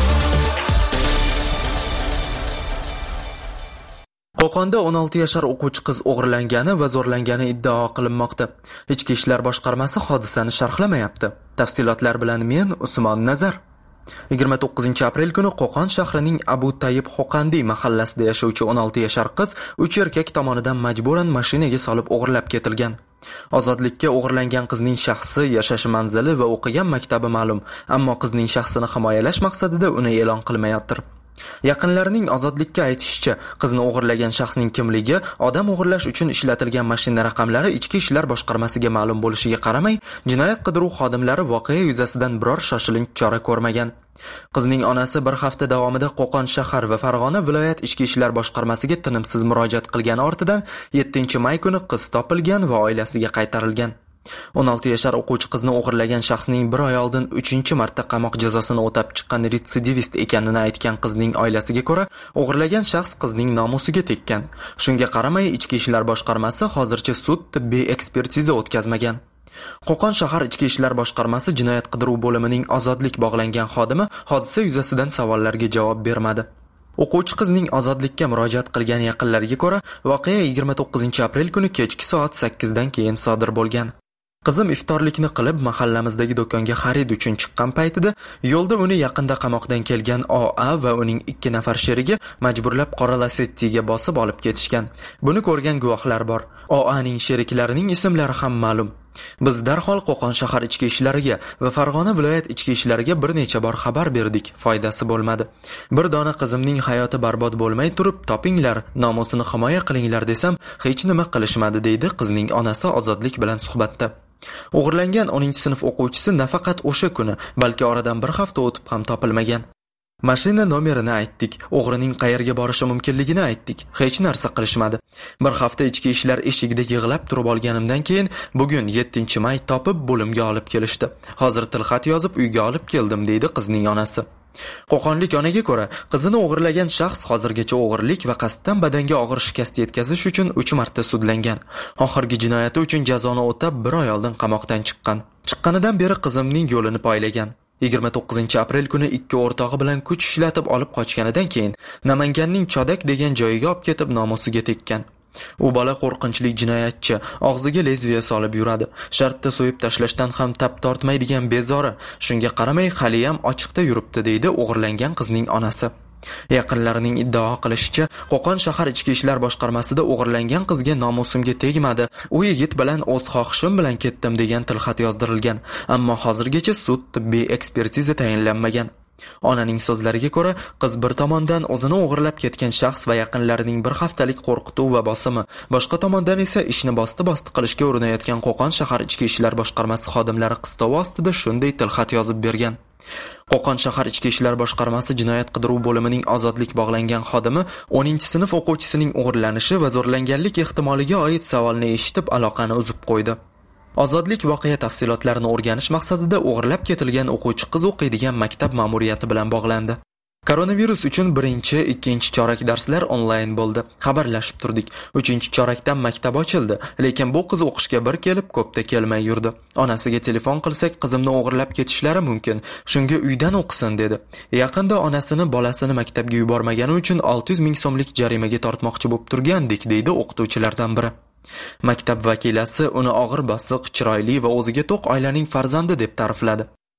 Qo'qonda o'n olti yashar o'quvchi qiz o'g'irlangani va zo'rlangani iddao qilinmoqda. Ichki ishlar boshqarmasi hodisani sharhlamayapti. Tafsilotlar bilan men Usmon Nazar. yigirma to'qqizinchi aprel kuni Qo'qon shahrining Abu Tayyib Xoqandi mahallasida yashovchi o'n olti yashar qiz uch erkak tomonidan majburan mashinaga solib o'g'irlab ketilgan. Ozodlikka o'g'irlangan qizning shaxsi, yashash manzili va o'qigan maktabi ma'lum, ammo qizning shaxsini himoyalash maqsadida uni e'lon qilmayapti. Yaqinlarining Ozodlikka aytishicha, qizni o'g'irlagan shaxsning kimligi, odam o'g'irlash uchun ishlatilgan mashina raqamlari Ichki ishlar boshqarmasiga ma'lum bo'lishiga qaramay, jinoyat qidiruv xodimlari voqea yuzasidan biror shoshilinch chora ko'rmagan. Qizning onasi bir hafta davomida Qo'qon shahar va Farg'ona viloyat Ichki ishlar boshqarmasiga tinimsiz murojaat qilgani ortidan yettinchi may kuni qiz topilgan va oilasiga qaytarilgan. o'n olti yashar o'quvchi qizni o'g'irlagan shaxsning bir oy oldin uchinchi marta qamoq jazosini o'tab chiqqan retsidivist ekanini aytgan qizning oilasiga ko'ra, o'g'irlagan shaxs qizning nomusiga tekkan. Shunga qaramay, Ichki ishlar boshqarmasi hozircha sud tibbiy ekspertiza o'tkazmagan. Qo'qon shahar Ichki ishlar boshqarmasi jinoyat qidiruv bo'limining Ozodlik bog'langan xodimi hodisa yuzasidan savollarga javob bermadi. O'quvchi qizning Ozodlikka murojaat qilgan yaqinlariga ko'ra, voqea yigirma to'qqizinchi aprel kuni kechki soat sakkizdan keyin sodir bo'lgan. Qizim iftorlikni qilib mahallamizdagi do'konga xarid uchun chiqqan paytida yo'lda uni yaqinda qamoqdan kelgan O A va uning ikki nafar sherigi majburlab qora Lacetti'ga bosib olib ketishgan. Buni ko'rgan guvohlar bor. O Aning sheriklarining ismlari ham ma'lum. Biz darhol Qo'qon shahar ichki ishlariga va Farg'ona viloyat ichki ishlariga bir necha bor xabar berdik, foydasi bo'lmadi. Bir dona qizimning hayoti barbod bo'lmay turib, topinglar, nomusini himoya qilinglar desam, hech nima qilishmadi, deydi qizning onasi Ozodlik bilan suhbatda. O'g'irlangan o'ninchi sinf o'quvchisi nafaqat o'sha kuni, balki oradan bir hafta o'tib ham topilmagan. Mashina nomerini aytdik, o'g'rining qayerga borishi mumkinligini aytdik, hech narsa qilishmadi. Bir hafta ichki ishlar eshigida yig'lab turib olganimdan keyin bugun yettinchi may topib bo'limga olib kelishdi. Hozir tilxat yozib uyga olib keldim, deydi qizning onasi. Qo'qonlik onaga ko'ra, qizini o'g'irlagan shaxs hozirgacha o'g'irlik va qasddan badanga og'ir shikast yetkazish uchun uch marta sudlangan. Oxirgi jinoyati uchun jazoni o'tab bir oy oldin qamoqdan chiqqan. Chiqqanidan beri qizimning yo'lini poylagan. yigirma to'qqizinchi aprel kuni ikki o'rtog'i bilan kuch ishlatib olib qochganidan keyin Namanganning Chodak degan joyiga olib ketib nomusiga tekkan. U bola qo'rqinchli jinoyatchi, og'ziga lezviya solib yuradi. Shartda so'yib tashlashdan ham tap tortmaydigan bezori. Shunga qaramay hali ham ochiqda yuribdi, deydi o'g'irlangan qizning onasi. Yaqinlarining iddao qilishicha, Qo'qon shahar ichki ishlar boshqarmasida o'g'irlangan qizga nomusimga tegmadi. U yigit bilan o'z xohishim bilan ketdim degan tilxat yozdirilgan, ammo hozirgacha sud tibbiy ekspertiza tayinlanmagan. Onaning so'zlariga ko'ra, qiz bir tomondan o'zini o'g'irlab ketgan shaxs va yaqinlarining bir haftalik qo'rqituv va bosimi, boshqa tomondan esa ishni bosti-bosti qilishga urinayotgan Qo'qon shahar ichki ishlar boshqarmasi xodimlari qistovi ostida shunday tilxat yozib bergan. Qo'qon shahar ichki ishlar boshqarmasi jinoyat qidiruv bo'limining Ozodlik bog'langan xodimi o'ninchi sinf o'quvchisining o'g'irlanishi va zo'rlanganlik ehtimoliga oid savolni eshitib aloqani uzib qo'ydi. Ozodlik voqea tafsilotlarini o'rganish maqsadida o'g'irlab ketilgan o'quvchi qiz o'qiydigan maktab ma'muriyati bilan bog'landi. Koronavirus uchun birinchi, ikkinchi chorak darslar onlayn bo'ldi. Xabarlashib turdik. uchinchi chorakdan maktab ochildi, lekin bu qiz o'qishga bir kelib, ko'pda kelmay yurdi. Onasiga telefon qilsak, qizimni o'g'irlab ketishlari mumkin. Shunga uydan o'qisin dedi. Yaqinda onasini bolasini maktabga yubormagani uchun olti yuz ming so'mlik jarimaga tortmoqchi bo'lib turgandik, deydi o'qituvchilardan biri. Maktab vakilasi uni og'ir bosiq, chiroyli va o'ziga to'q oilaning farzandi deb ta'rifladi.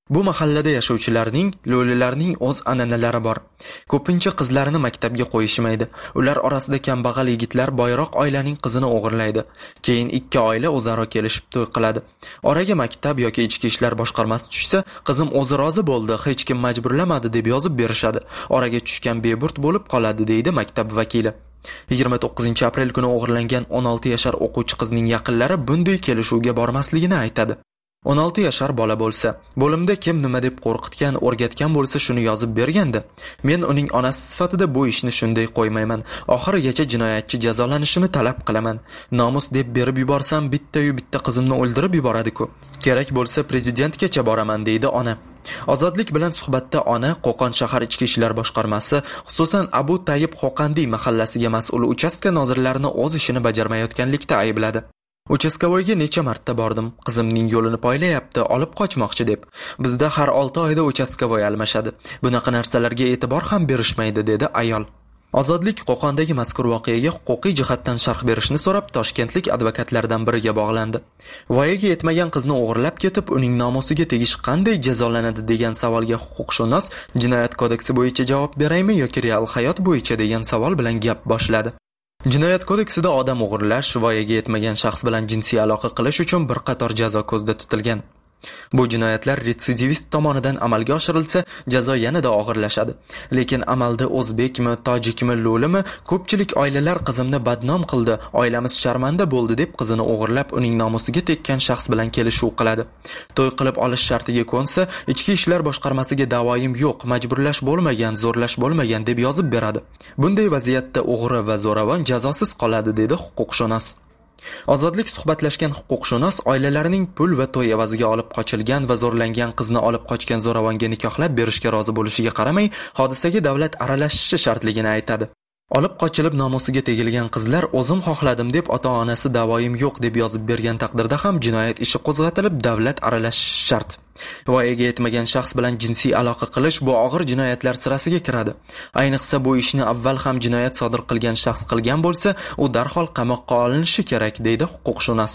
Bu mahallada yashovchilarning, lo'lilarning o'z an'analari bor. Ko'pincha qizlarini maktabga qo'yishmaydi. Ular orasida kambag'al yigitlar boyroq oilaning qizini o'g'irlaydi. Keyin ikki oila o'zaro kelishib to'y qiladi. Oraga maktab yoki ichki ishlar boshqarmasi tushsa, qizim o'zi rozi bo'ldi, hech kim majburlamadi deb yozib berishadi. Oraga tushgan beburt bo'lib qoladi, deydi maktab vakili. yigirma to'qqizinchi aprel kuni o'g'irlangan o'n olti yashar o'quvchi qizning yaqinlari bunday kelishuvga bormasligini aytadi. o'n olti yashar bola bo'lsa, bo'limda kim nima deb qo'rqitgan, o'rgatgan bo'lsa shuni yozib bergandi. Men uning onasi sifatida bu ishni shunday qo'ymayman. Oxirigacha jinoyatchi jazolanishini talab qilaman. Nomus deb berib yuborsam, bitta-yu bitta qizimni o'ldirib yuboradi-ku. Kerak bo'lsa prezidentgacha boraman, deydi ona. Ozodlik bilan suhbatda ona Qo'qon shahar ichki ishlar boshqarmasi, xususan Abu Tayyib Qo'qandiy mahallasiga mas'ul uchastka nozirlarini o'z ishini bajarmayotganlikda aybladi. Uchastkovoyga necha marta bordim. Qizimning yo'lini poylayapti, olib qochmoqchi deb. Bizda har olti oyda uchastkovoy almashadi. Bunaqa narsalarga e'tibor ham berishmaydi, dedi ayol. Ozodlik Qo'qondagi mazkur voqeaga huquqiy jihatdan sharh berishni so'rab toshkentlik advokatlardan biriga bog'landi. Voyaga yetmagan qizni o'g'irlab ketib, uning nomusiga tegish qanday jazolanadi degan savolga huquqshunos Jinoyat kodeksi bo'yicha javob beraymi yoki real hayot bo'yicha degan savol bilan gap boshladi. Jinoyat kodeksida odam o'g'irlash, voyaga yetmagan shaxs bilan jinsiy aloqa qilish uchun bir qator jazo ko'zda tutilgan. Bu jinoyatlar retsidivist tomonidan amalga oshirilsa, jazo yanada og'irlashadi. Lekin amalda o'zbekmi, tojikmi, lo'limi, ko'pchilik oilalar qizimni badnom qildi, oilamiz sharmanda bo'ldi deb qizini o'g'irlab, uning nomusiga tekkan shaxs bilan kelishuv qiladi. To'y qilib olish shartiga ko'nsa, ichki ishlar boshqarmasiga da'voyim yo'q, majburlash bo'lmagan, zo'rlash bo'lmagan deb yozib beradi. Bunday vaziyatda o'g'ri va zo'ravon jazosiz qoladi, dedi huquqshunos. Ozodlik suhbatlashgan huquqshunos oilalarining pul va to'y evaziga olib qochilgan va zo'rlangan qizni olib qochgan zo'ravonga nikohlab berishga rozi bo'lishiga qaramay, hodisaga davlat aralashishi shartligini aytadi. Olib qochilib nomusiga tegilgan qizlar o'zim xohladim deb ota-onasi da'voyim yo'q deb yozib bergan taqdirda ham jinoyat ishi qo'zg'atilib davlat aralashishi shart. Voyaga yetmagan shaxs bilan jinsiy aloqa qilish bu og'ir jinoyatlar sirasiga kiradi. Ayniqsa bu ishni avval ham jinoyat sodir qilgan shaxs qilgan bo'lsa, u darhol qamoqqa olinishi kerak, deydi huquqshunos.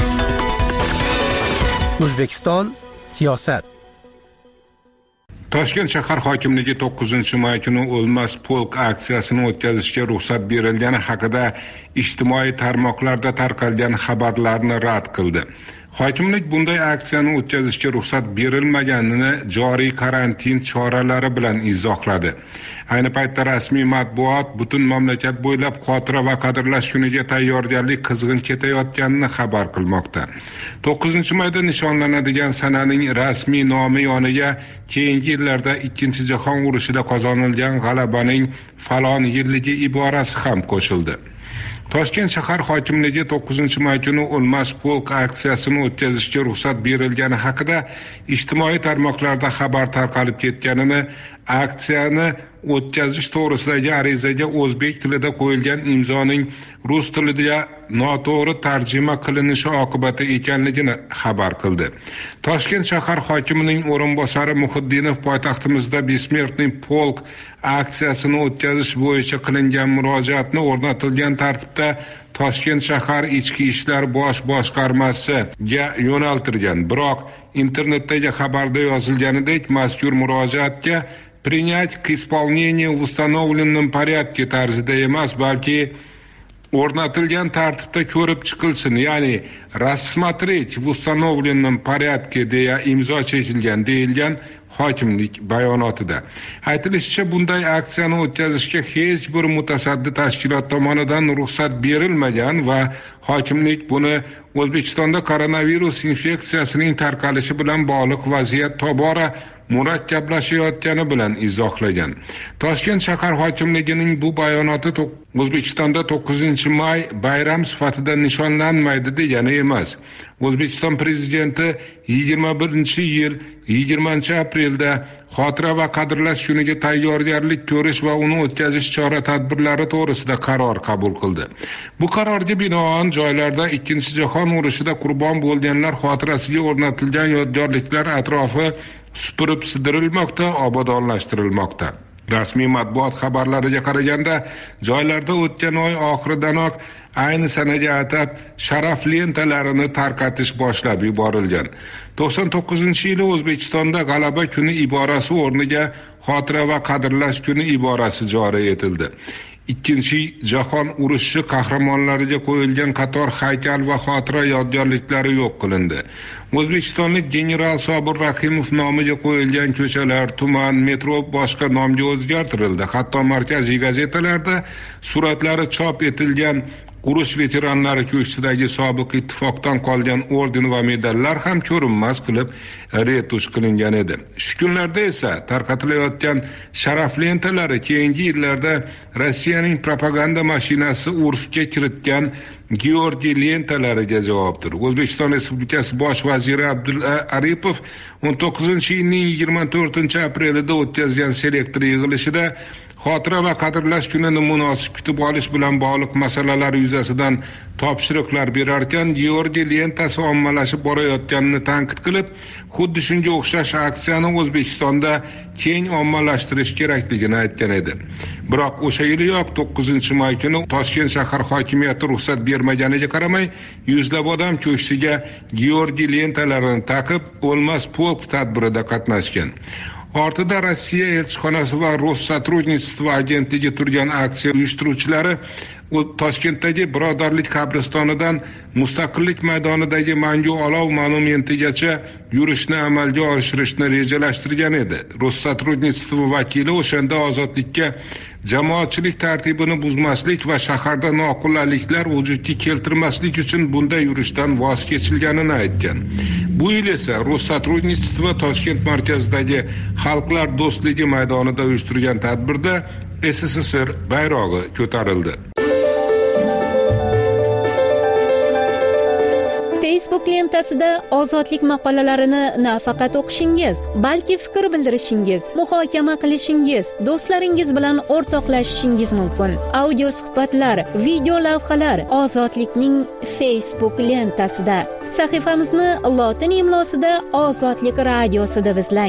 O'zbekiston siyosat. Toshkent shahar hokimligi to'qqizinchi may kuni O'lmas polk aksiyasini o'tkazishga ruxsat berilgani haqida ijtimoiy tarmoqlarda tarqalgan xabarlarni rad qildi. Hokimlik bunday aksiyani o'tkazishga ruxsat berilmaganini joriy karantin choralari bilan izohladi. Ayni paytda rasmiy matbuot butun mamlakat bo'ylab xotira va qadrlash kuniga tayyorgarlik qizg'in ketayotganini xabar qilmoqda. to'qqizinchi mayda nishonlanadigan sananing rasmiy nomi yoniga keyingi yillarda ikkinchi jahon urushida qozonilgan g'alabaning falon yilligi iborasi ham qo'shildi. Toshkent shahar hokimligi to'qqizinchi may kuni O'lmas polk aksiyasini o'tkazishga ruxsat berilgani haqida ijtimoiy tarmoqlarda xabar tarqalib ketganini, aksiyani o'tkazish to'g'risidagi arizaga o'zbek tilida qo'yilgan imzoning rus tilida noto'g'ri tarjima qilinishi oqibati ekanligini xabar qildi. Toshkent shahar hokimining o'rinbosari Muhiddinov poytaxtimizda Besmertniy polk aksiyasini o'tkazish bo'yicha qilingan murojaatni o'rnatilgan tartibda Toshkent shahar ichki ishlar bosh boshqarmasiga yo'naltirgan. Biroq internetdagi xabarda yozilganidek mazkur murojaatga принять к исполнению в установленном порядке tarzida emas, balki o'rnatilgan tartibda ko'rib chiqilsin, ya'ni рассмотреть в установленном порядке deya imzo chekilgan deyilgan hokimlik bayonotida. Aytilishicha, bunday aksiyani o'tkazishga hech bir mutasaddi tashkilot tomonidan ruxsat berilmagan va hokimlik buni O'zbekistonda koronavirus infeksiyasining tarqalishi bilan bog'liq vaziyat tobora murakkablashayotgani bilan izohlagan. Toshkent shahar hokimligining bu bayonoti O'zbekistonda to'qqizinchi may bayram sifatida nishonlanmaydi degani emas. O'zbekiston prezidenti yigirma birinchi yil yigirmanchi aprelda xotira va qadrlash kuniga tayyorgarlik ko'rish va uni o'tkazish chora-tadbirlari to'g'risida qaror qabul qildi. Bu qarorga binoan joylarda ikkinchi jahon urushida qurbon bo'lganlar xotirasiga o'rnatilgan yodgorliklar atrofi supurib sidirilmoqda, obodonlashtirilmoqda. Rasmiy matbuot xabarlariga qaraganda, joylarda o'tgan oy oxiridanoq ayni sanaga atab sharaf lentalarini tarqatish boshlab yuborilgan. to'qson to'qqizinchi yili O'zbekistonda G'alaba kuni iborasi o'rniga Xotira va qadrlash kuni iborasi joriy etildi. Ikkinchi jahon urushi qahramonlariga qo'yilgan qator haykal va xotira yodgorliklari yo'q qilindi. O'zbekistonlik general Sobir Rahimov nomiga qo'yilgan ko'chalar, tuman, metro boshqa nomga o'zgartirildi. Hatto markaziy gazetalarda suratlari chop etilgan urush veteranlari ko'ksidagi sobiq ittifoqdan qolgan orden va medallar ham ko'rinmas qilib retush qilingan edi. Shu kunlarda esa tarqatilayotgan sharaf lentalari keyingi yillarda Rossiyaning propaganda mashinasi urfga kiritgan Georgiy lentalariga javobdir. O'zbekiston Respublikasi bosh vaziri Abdulla Aripov o'n to'qqizinchi yilning yigirma to'rtinchi aprelida o'tkazgan selektor yig'ilishida xotira va qadrlash kunini munosib kutib olish bilan bog'liq masalalar yuzasidan topshiriqlar berar ekan, Georgiy lentasi ommalashib borayotganini tanqid qilib, xuddi shunga o'xshash aksiyani O'zbekistonda keng ommalashtirish kerakligini aytgan edi. Biroq o'sha yiliyoq to'qqizinchi may kuni Toshkent shahar hokimiyati ruxsat bermaganiga qaramay, yuzlab odam ko'ksiga Georgiy lentalarini taqib, o'lmas polk tadbirida qatnashgan. Ortida Rossiya elchixonasi va Rossотрудничество agentligi turgan aksiya uyushtiruvchilari Toshkentdagi Birodarlik qabristonidan Mustaqillik maydonidagi Mangu olov monumentigacha yurishni amalga oshirishni rejalashtirgan edi. Rossотрудничество vakili o'shanda ozodlikka, jamoatchilik tartibini buzmaslik va shaharda noqulayliklar vujudga keltirmaslik uchun bunday yurishdan voz kechilganini aytgan. Bu yil esa Rossотрудничество Toshkent markazidagi Xalqlar do'stligi maydonida uyushtirgan tadbirda S S S R bayrog'i ko'tarildi. Facebook lentasida ozodlik maqolalarini nafaqat o'qishingiz, balki fikr bildirishingiz, muhokama qilishingiz, do'stlaringiz bilan o'rtoqlashishingiz mumkin. Audio suhbatlar, video lavhalar Ozodlikning Facebook lentasida. Sahifamizni lotin imlosida Ozodlik radiosida izlang.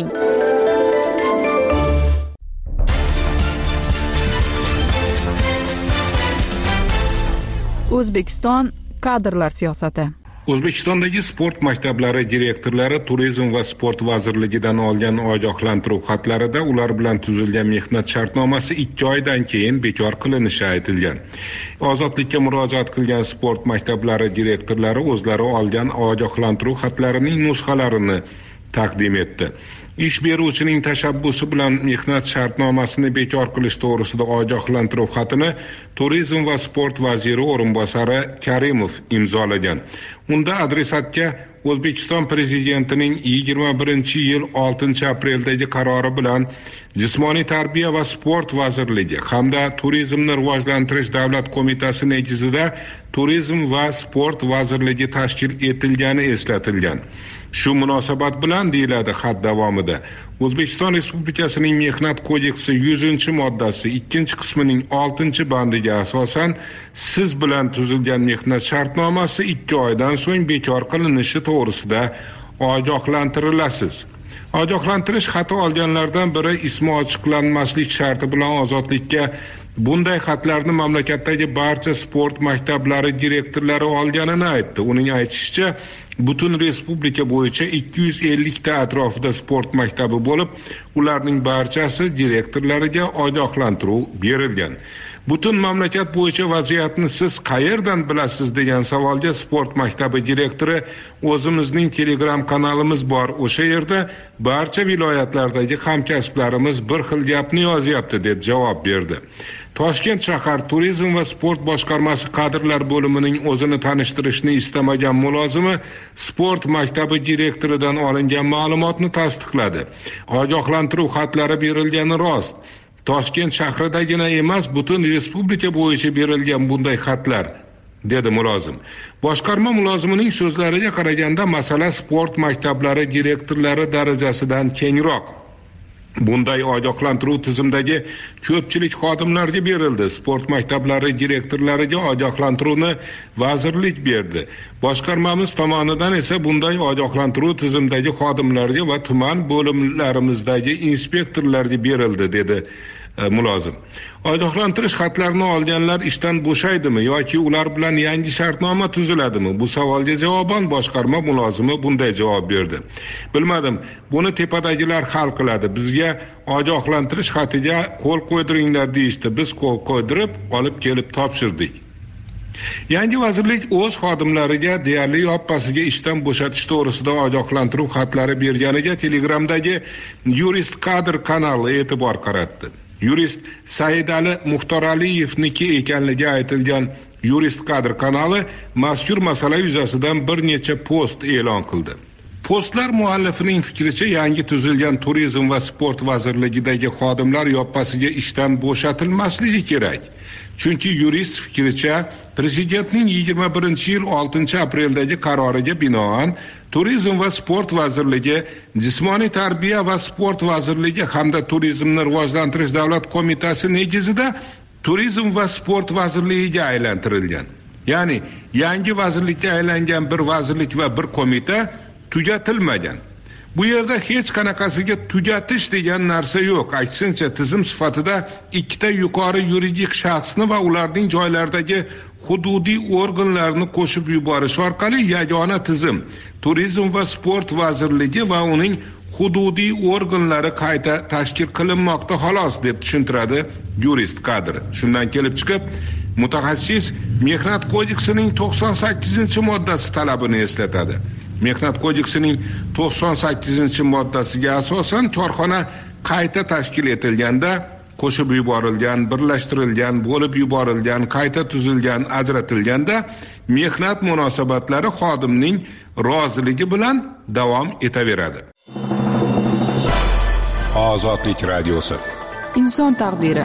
O'zbekiston kadrlar siyosati. O'zbekistondagi sport maktablari direktorlari Turizm va sport vazirligidan olgan ogohlantiruv xatlarida ular bilan tuzilgan mehnat shartnomasi ikki oydan keyin bekor qilinishi aytilgan. Ozodlikka murojaat qilgan sport maktablari direktorlari o'zlari olgan ogohlantiruv xatlarining nusxalarini taqdim etdi. Ish beruvchining tashabbusi bilan mehnat shartnomasini bekor qilish to'g'risida ogohlantiruv xatini Turizm va sport vaziri o'rinbosari Karimov imzolagan. Unda adresatga O'zbekiston prezidentining yigirma birinchi yil oltinchi apreldagi qarori bilan Jismoniy tarbiya va sport vazirligi hamda Turizmni rivojlantirish davlat qo'mitasi negizida Turizm va sport vazirligi tashkil etilgani eslatilgan. Shu munosabat bilan deyiladi xat davomida, O'zbekiston Respublikasining Mehnat kodeksi yuzinchi moddasi ikkinchi qismining oltinchi bandiga asosan siz bilan tuzilgan mehnat shartnomasi ikki oydan so'ng bekor qilinishi to'g'risida ogohlantirilasiz. Ogohlantirish xati olganlardan biri ismi ochiqlanmaslik sharti bilan Ozodlikka bunday xatlarni mamlakatdagi barcha sport maktablari direktorlari olganini aytdi. Uning aytishicha, butun respublika bo'yicha ikki yuz ellik ta atrofida sport maktabi bo'lib, ularning barchasi direktorlariga ogohlantiruv berilgan. Butun mamlakat bo'yicha vaziyatni siz qayerdan bilasiz degan savolga sport maktabi direktori o'zimizning Telegram kanalimiz bor, o'sha yerda barcha viloyatlardagi hamkasblarimiz bir xil gapni yozyapti deb javob berdi. Toshkent shahar Turizm va sport boshqarmasi kadrlar bo'limining o'zini tanishtirishni istamagan mulozimi sport maktabi direktoridan olingan ma'lumotni tasdiqladi. Ogohlantiruv xatlari berilgani rost. Toshkent shahridagina emas, butun respublika bo'yicha berilgan bunday xatlar, dedi mulozim. Boshqarma mulozimining so'zlariga qaraganda masala sport maktablari direktorlari darajasidan kengroq. Bunday ogohlantiruv tizimdagi ko'pchilik xodimlarga berildi. Sport maktablari direktorlariga ogohlantiruvni vazirlik berdi. Boshqarmamiz tomonidan esa bunday ogohlantiruv tizimdagi xodimlarga va tuman bo'limlarimizdagi inspektorlarga berildi, dedi mulozim. Ogohlantirish xatlarini olganlar ishdan bo'shaydimi yoki ular bilan yangi shartnoma tuziladimi? Bu savolga javoban boshqarma mulozimi bunday javob berdi. Bilmadim, buni tepadagilar hal qiladi. Bizga ogohlantirish xatiga qo'l qo'ydiringlar deyishdi. Biz qo'l qo'ydirib, olib kelib topshirdik. Yangi vazirlik o'z xodimlariga deyarli yoppasiga ishdan bo'shatish to'g'risida ogohlantiruv xatlari berganiga Telegramdagi Yurist Kadr kanali e'tibor qaratdi. Yurist Saidali Muxtoraliyevniki ekanligi aytilgan Yurist Kadr kanali mazkur masala yuzasidan bir necha post e'lon qildi. Postlar muallifining fikricha, yangi tuzilgan Turizm va sport vazirligidagi xodimlar yoppasiga ishdan bo'shatilmasligi kerak. Chunki yurist fikricha, prezidentning yigirma birinchi yil oltinchi apreldagi qaroriga binoan Turizm va sport vazirligi, Jismoniy tarbiya va sport vazirligi hamda Turizmni rivojlantirish davlat qo'mitasi negizida Turizm va sport vazirligiga aylantirilgan. Ya'ni yangi vazirlikka aylangan bir vazirlik va bir qo'mita tugatilmagan. Bu yerda hech qanaqasiga tugatish degan narsa yo'q. Aksincha, tizim sifatida ikkita yuqori yuridik shaxsni va ularning joylaridagi hududiy organlarni qo'shib yuborish orqali yagona tizim Turizm va sport vazirligi va uning hududiy organlari qayta tashkil qilinmoqda xolos, deb tushuntiradi Yurist Kadr. Shundan kelib chiqib, mutaxassis Mehnat kodeksining to'qson sakkizinchi moddasi talabini eslatadi. Mehnat kodeksining to'qson sakkizinchi moddasiga asosan korxona qayta tashkil etilganda, qo'shib yuborilgan, birlashtirilgan, bo'lib yuborilgan, qayta tuzilgan, ajratilganda mehnat munosabatlari xodimning roziligi bilan davom etaveradi. Ozodlik radiosi. Inson taqdiri.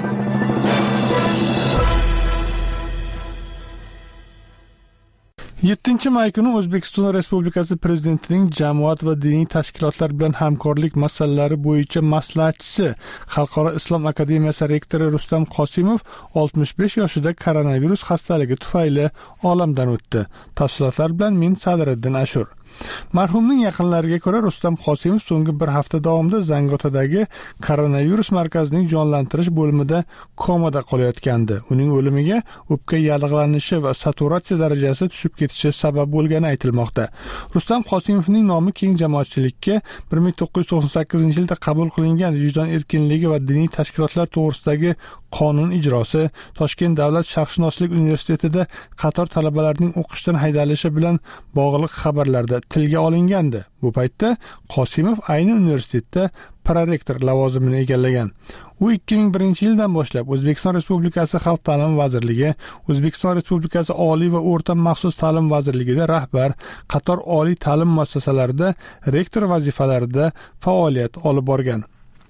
yettinchi may kuni O'zbekiston Respublikasi Prezidentining jamoat va diniy tashkilotlar bilan hamkorlik masalalari bo'yicha maslahatchisi, Xalqaro islom akademiyasi rektori Rustam Qosimov oltmish besh yoshida koronavirus xastaligi tufayli olamdan o'tdi. Tafsilotlar bilan men Sadriddin Ashur. Marhumning yaqinlariga ko'ra, Rustam Qosimov so'nggi bir hafta davomida Zangotadagi koronavirus markazining jonlantirish bo'limida komada qolayotgandi. Uning o'limiga o'pka yallig'lanishi va saturatsiya darajasi tushib ketishi sabab bo'lgani aytilmoqda. Rustam Qosimovning nomi keng jamoatchilikka bir ming to'qqiz yuz to'qson sakkizinchi yilda qabul qilingan Vijdon erkinligi va diniy tashkilotlar to'g'risidagi qonun ijrosi, Toshkent davlat sharqshunoslik universitetida qator talabalarning o'qishdan haydalishi bilan bog'liq xabarlarda tilga olingandi. Bu paytda Qosimov ayni universitetda prorektor lavozimini egallagan. U ikki ming birinchi yildan boshlab O'zbekiston Respublikasi Xalq ta'limi vazirligi, O'zbekiston Respublikasi Oliy va o'rta maxsus ta'lim vazirligida rahbar, qator oliy ta'lim muassasalarida rektor vazifalarida faoliyat olib borgan.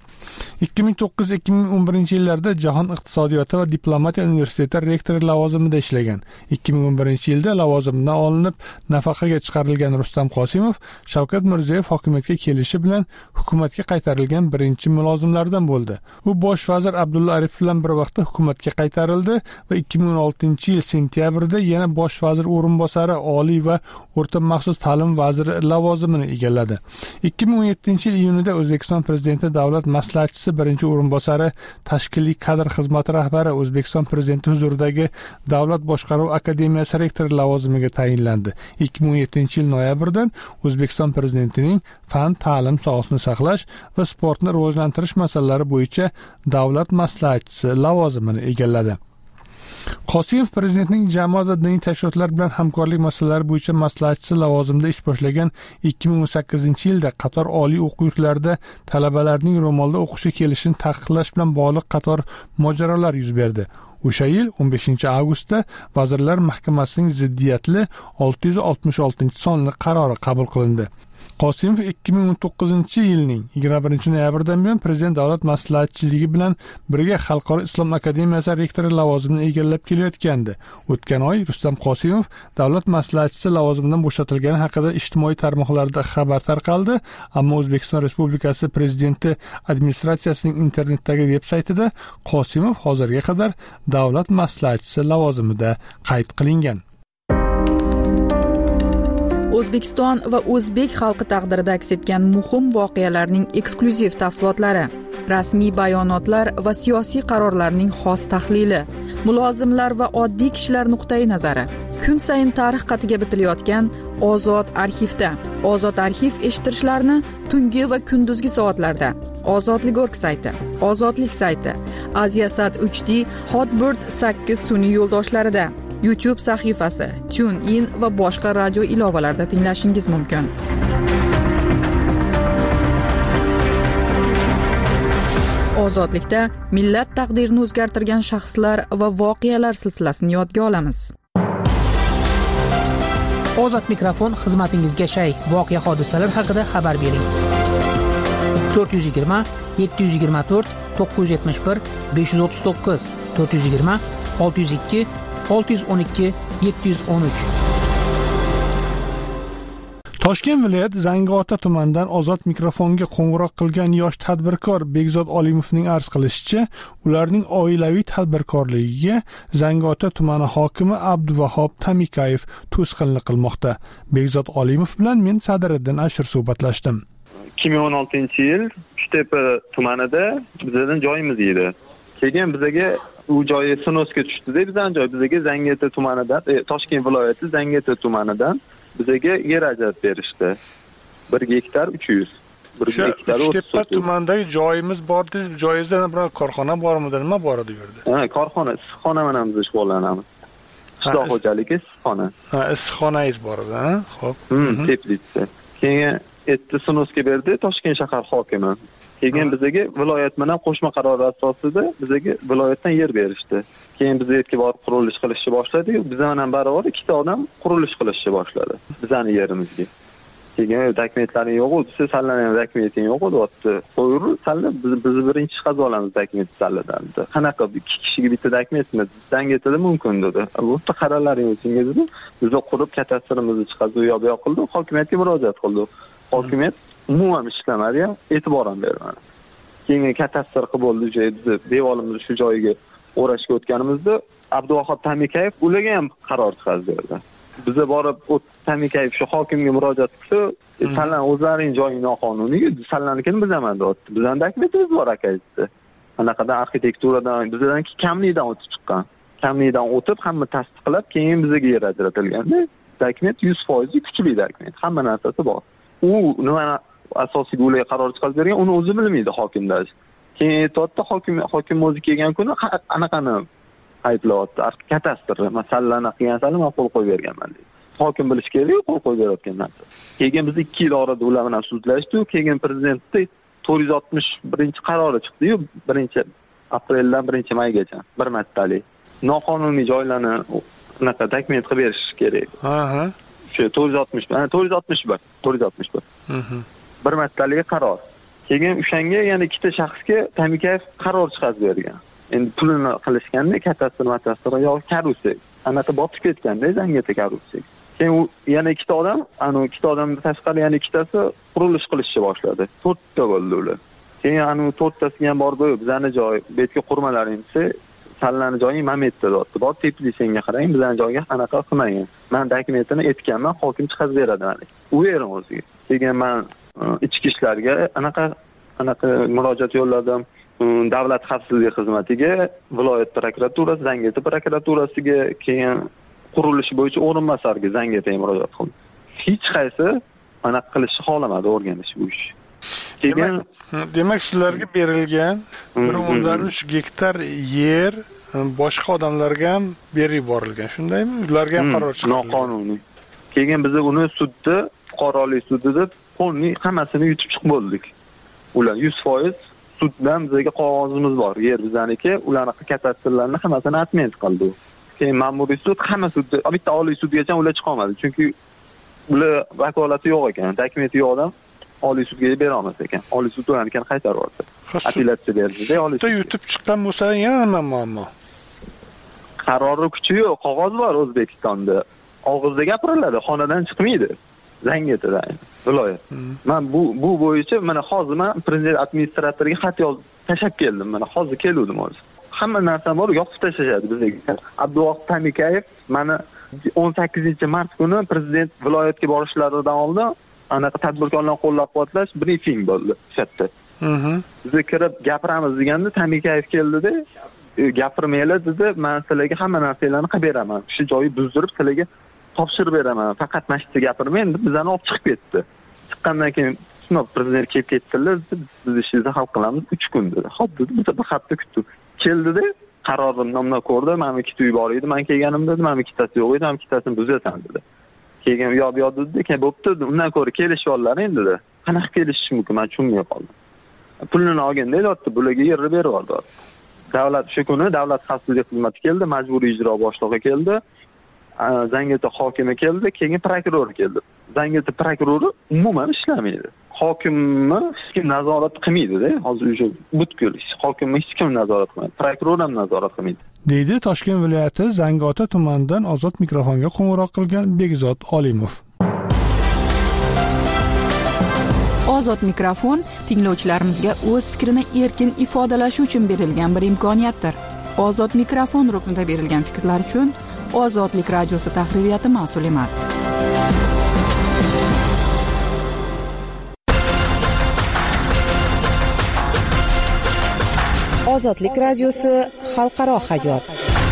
ikki ming to'qqiz ikki ming o'n birinchi yillarda Jahon iqtisodiyoti va diplomatiya universiteti rektori lavozimida ishlagan. ikki ming o'n birinchi yilda lavozimidan olinib, nafaqaga chiqarilgan Rustam Qosimov Shavkat Mirziyoyev hokimiyatga kelishi bilan hukumatga qaytarilgan birinchi mulozimlardan bo'ldi. U bosh vazir Abdulla Aripov bilan bir vaqtda hukumatga qaytarildi va ikki ming o'n oltinchi yil sentyabrida yana bosh vazir o'rinbosari, oliy va o'rta maxsus ta'lim vaziri lavozimini egalladi. ikki ming o'n yettinchi yil iyunida O'zbekiston prezidenti davlat maslahatchisi birinchi o'rinbosari, tashkiliy kadr xizmati rahbari, O'zbekiston prezidenti huzuridagi Davlat boshqaruv akademiyasi rektori lavozimiga tayinlandi. ikki ming o'n yettinchi yil noyabrdan O'zbekiston prezidentining fan, ta'lim, sog'liqni saqlash va sportni rivojlantirish masalalari bo'yicha davlat maslahatchisi lavozimini egalladi. Qosimov prezidentning jamoat va diniy tashkilotlar bilan hamkorlik masalalari bo'yicha maslahatchisi lavozimida ish boshlagan ikki ming o'n sakkizinchi yilda qator oliy o'quv yurtlarida talabalarning ro'molda o'qishga kelishini taqiqlash bilan bog'liq qator mojarolar yuz berdi. O'sha yil o'n beshinchi avgustda Vazirlar Mahkamasining ziddiyatli olti yuz oltmish oltinchi sonli qarori qabul qilindi. Qosimov ikki ming o'n to'qqizinchi yilning yigirma birinchi noyabridan buyon prezident davlat maslahatchiligi bilan birga Xalqaro islom akademiyasi rektori lavozimini egallab kelayotgandi. O'tgan oy Rustam Qosimov davlat maslahatchisi lavozimidan bo'shatilgani haqida ijtimoiy tarmoqlarda xabar tarqaldi, ammo O'zbekiston Respublikasi prezidenti administratsiyasining internetdagi veb-saytida Qosimov hozirga qadar davlat maslahatchisi lavozimida qayd qilingan. O'zbekiston va o'zbek xalqi taqdirida aks etgan muhim voqealarning eksklyuziv tafsilotlari. rasmiy bayonotlar va siyosiy qarorlarning xos tahlili, mulozimlar va oddiy kishilar nuqtai nazari. Kun sayin tarix qatiga bitilayotgan Ozod arxivda. Ozod arxiv eshittirishlarni tungi va kunduzgi soatlarda. Ozodlik.org sayti, Ozodlik sayti, Aziasat uch D, Hotbird sakkiz sun'iy yo'ldoshlarida, YouTube sahifasi, TuneIn va boshqa radio ilovalarida tinglashingiz mumkin. Ozodlikda millat taqdirini o'zgartirgan shaxslar va voqealar silsilasini yodga olamiz. Ozod mikrofon xizmatingizga shay. Voqea hodisalar haqida xabar bering. to'rt yuz yigirma yetti yuz yigirma to'rt to'qqiz yuz yetmish bir besh yuz o'ttiz to'qqiz to'rt yuz yigirma olti yuz ikki olti yuz o'n ikki yetti yuz o'n uch. Toshkent viloyat Zangiota tumanidan Ozod mikrofonga qo'ng'iroq qilgan yosh tadbirkor Begzod Olimovning arz qilishicha, ularning oilaviy tadbirkorligiga Zangiota tumani hokimi Abduvahob Tamikayev to'sqinlik qilmoqda. Begzod Olimov bilan men Sadiriddin Ashur suhbatlashdim. ikki ming o'n oltinchi yil Uchtepa tumanida bizning joyimiz edi. Keyin bizga u joy sinosga tushdi-da, bizning joy bizga Zangiota tumanidan, e, Toshkent viloyati Zangiota tumanidan bizga yer ajratib berishdi. bir gektar uch yuz. bir gektar Uchtepa tumanidagi joyimiz bor deb, joyingizda biror korxona bormi, nima bor edi bu yerda? Ha, korxona, issiqxona bilan biz shug'ullanamiz. Qishloq xo'jaligi issiqxona. Ha, issiqxonangiz bor edi, ha? Xo'p. Hmm, teplitsa. Keyin etti sinosga berdi Toshkent shahar hokimi. Keyin bizga viloyat bilan qo'shma qaror asosida bizga viloyatdan yer berishdi. Keyin biz yerga borib qurilish qilishni boshladik. Bizdan bilan baravar ikkita odam qurilish qilishni boshladi bizning yerimizga. Keyin dokumentlaring yo'q edi, siz sallagan dokumenting yo'q edi. Qo'yur, salla biz biz birinchi chiqaz olamiz dokument salladan. Qanaqa ikki kishiga bitta dokumentmi? Zangiotada mumkin dedi. Bu yerda qarorlaring o'zingiz edi. Biz qurib katastrimizni chiqazib u yoq bu yoq qildik, hokimiyatga murojaat qildik. Hokimiyat umuman ishlamadi, e'tibor ham bermadi. Keyin katastr qilib bo'ldi, bizni devorimizni shu joyiga o'rashga o'tganimizda Abduvahob Tamikayev ularga ham qaror chiqardi. Biza borib Tamikayev shu hokimga murojaat qilsa, "Sanlar o'zlaring joying noqonuniy, sanlarnikini bizaman" dedi. Bizdan dokumentimiz bor akaydi. Anaqadan arxitekturadan, bizdan kamlikdan o'tib chiqqan. Kamlikdan o'tib, hamma tasdiqlab, keyin bizga yer ajratilganda, dokument yuz foiz kuchli dokument, hamma narsasi bor. U nima asosiy ularga qaror chiqarib bergan, uni o'zi bilmaydi hokimlar. Keyin aytdi, hokim hokim o'zi kelgan kuni anaqani ayblayapti. Katastr masalani qilgansan, men qo'l qo'yib berganman dedi. Hokim bilish kerak, qo'l qo'yib berayotgan narsa. Keyin biz ikki yil orada ular bilan sudlashdik. Keyin prezidentning to'rt yuz oltmish birinchi qarori chiqdi-yu, birinchi apreldan birinchi maygacha bir martalik. Noqonuniy joylarni unaqa dokument qilib berish kerak. Ha ha. Shu to'rt yuz oltmish, ana to'rt yuz oltmish bir, to'rt yuz oltmish bir. Mhm. Bir martalik qaror. Keyin o'shanga yana ikkita shaxsga Tamikayev qaror chiqarib bergan. Endi pulini qilishganda katastr matastr yoki karusel. Anaqa botib ketganda Zangiota karusel. Keyin yana ikkita odam, ana ikkita odamdan tashqari yana ikkitasi qurilish qilishni boshladi. to'rtta bo'ldi ular. Keyin ana to'rttasiga ham borib, bizani joy, bu yerga qurmalaringizni Sallarni joying Mametda dotdi. Bor teplisenga qarang, bizning joyga anaqa qilmagan. Men dokumentini aytganman, hokim chiqarib beradi mana. U yerim o'ziga. Keyin men ichki ishlarga anaqa anaqa murojaat yo'lladim. Davlat xavfsizligi xizmatiga, viloyat prokuraturasi, Zangiota prokuraturasiga, keyin qurilish bo'yicha o'rinbosarga Zangiotaga murojaat qildim. Hech qaysi anaqa qilishni xohlamadi, o'rganish bu ish. Keyin demak sizlarga berilgan bir o'ndan uch gektar yer boshqa odamlarga ham berib yuborilgan, shundaymi? Ularga ham qaror chiqarilgan. Noqonuniy. Keyin biz uni sudda, fuqarolik sudida qonuniy hammasini yutib chiqib bo'ldik. Ular yuz foiz suddan bizga qog'ozimiz bor, yer bizaniki, ularning katastrlarni hammasini atment qildi. Keyin ma'muriy sud hamma sudda, bitta oliy sudgacha ular chiqa olmadi, chunki ular vakolati yo'q ekan, dokumenti yo'q odam oliy sudga bera olmas ekan. Oliy sud ularni qaytarib yubordi. Apellyatsiya berdi-da, oliy sud. Yutib chiqqan bo'lsa, yana nima muammo? Qarori kuchi yo'q, qog'oz bor O'zbekistonda. Og'izda gapiriladi, xonadan chiqmaydi. Zangiotada viloyat. Men bu bu bo'yicha mana hozir men prezident administratoriga xat yozib tashab keldim. Mana hozir keldim o'zi. Hamma narsa bor, yoqib tashlashadi bizga. Abduvohid Tamikayev mana o'n sakkizinchi mart kuni prezident viloyatga borishlaridan oldin anaqa tadbirkorlarni qo'llab-quvvatlash brifing bo'ldi shu yerda. Biz kirib gapiramiz deganda Tamikayev keldida, gapirmaylar dedi, men sizlarga hamma narsalarni qilib beraman. Shu joyi buzdirib sizlarga topshirib beraman. Faqat mana shu gapirmang deb bizani olib chiqib ketdi. Chiqqandan keyin sinov prezident kelib ketdilar, biz ishimizni hal qilamiz uch kun dedi. Xo'p dedi, biz bir hafta kutdik. Keldida qarorni nomna ko'rdi, men ikkita uy bor edi, men kelganim dedi, men ikkitasi yo'q edi, men ikkitasini buzasan dedi. Keyin yo'q yo'q dedi, keyin bo'pti, undan ko'ra kelishib ollaring dedi. Qanaqa kelishish mumkin, men tushunmay qoldim. Pulini olganda aytdi, bularga yer berib yubordi. Davlat shu kuni davlat xavfsizlik xizmati keldi, majburiy ijro boshlig'i keldi, Zangilta hokimi keldi, keyin prokuror keldi. Zangilta prokurori umuman ishlamaydi. Hokimni hech kim nazorat qilmaydi-da. Hozir o'sha butkul hokimni hech kim nazorat qilmaydi. Prokuror ham nazorat qilmaydi. Deydi Toshkent viloyati Zangiota tumanidan ozod mikrofonga qo'ng'iroq qilgan Begzod Olimov. Ozod mikrofon tinglovchilarimizga o'z fikrini erkin ifodalashi uchun berilgan bir imkoniyatdir. Ozod mikrofon ruknida berilgan fikrlar uchun Ozodlik radiosi tahririyati mas'ul emas. Ozodlik radiosi xalqaro hayot.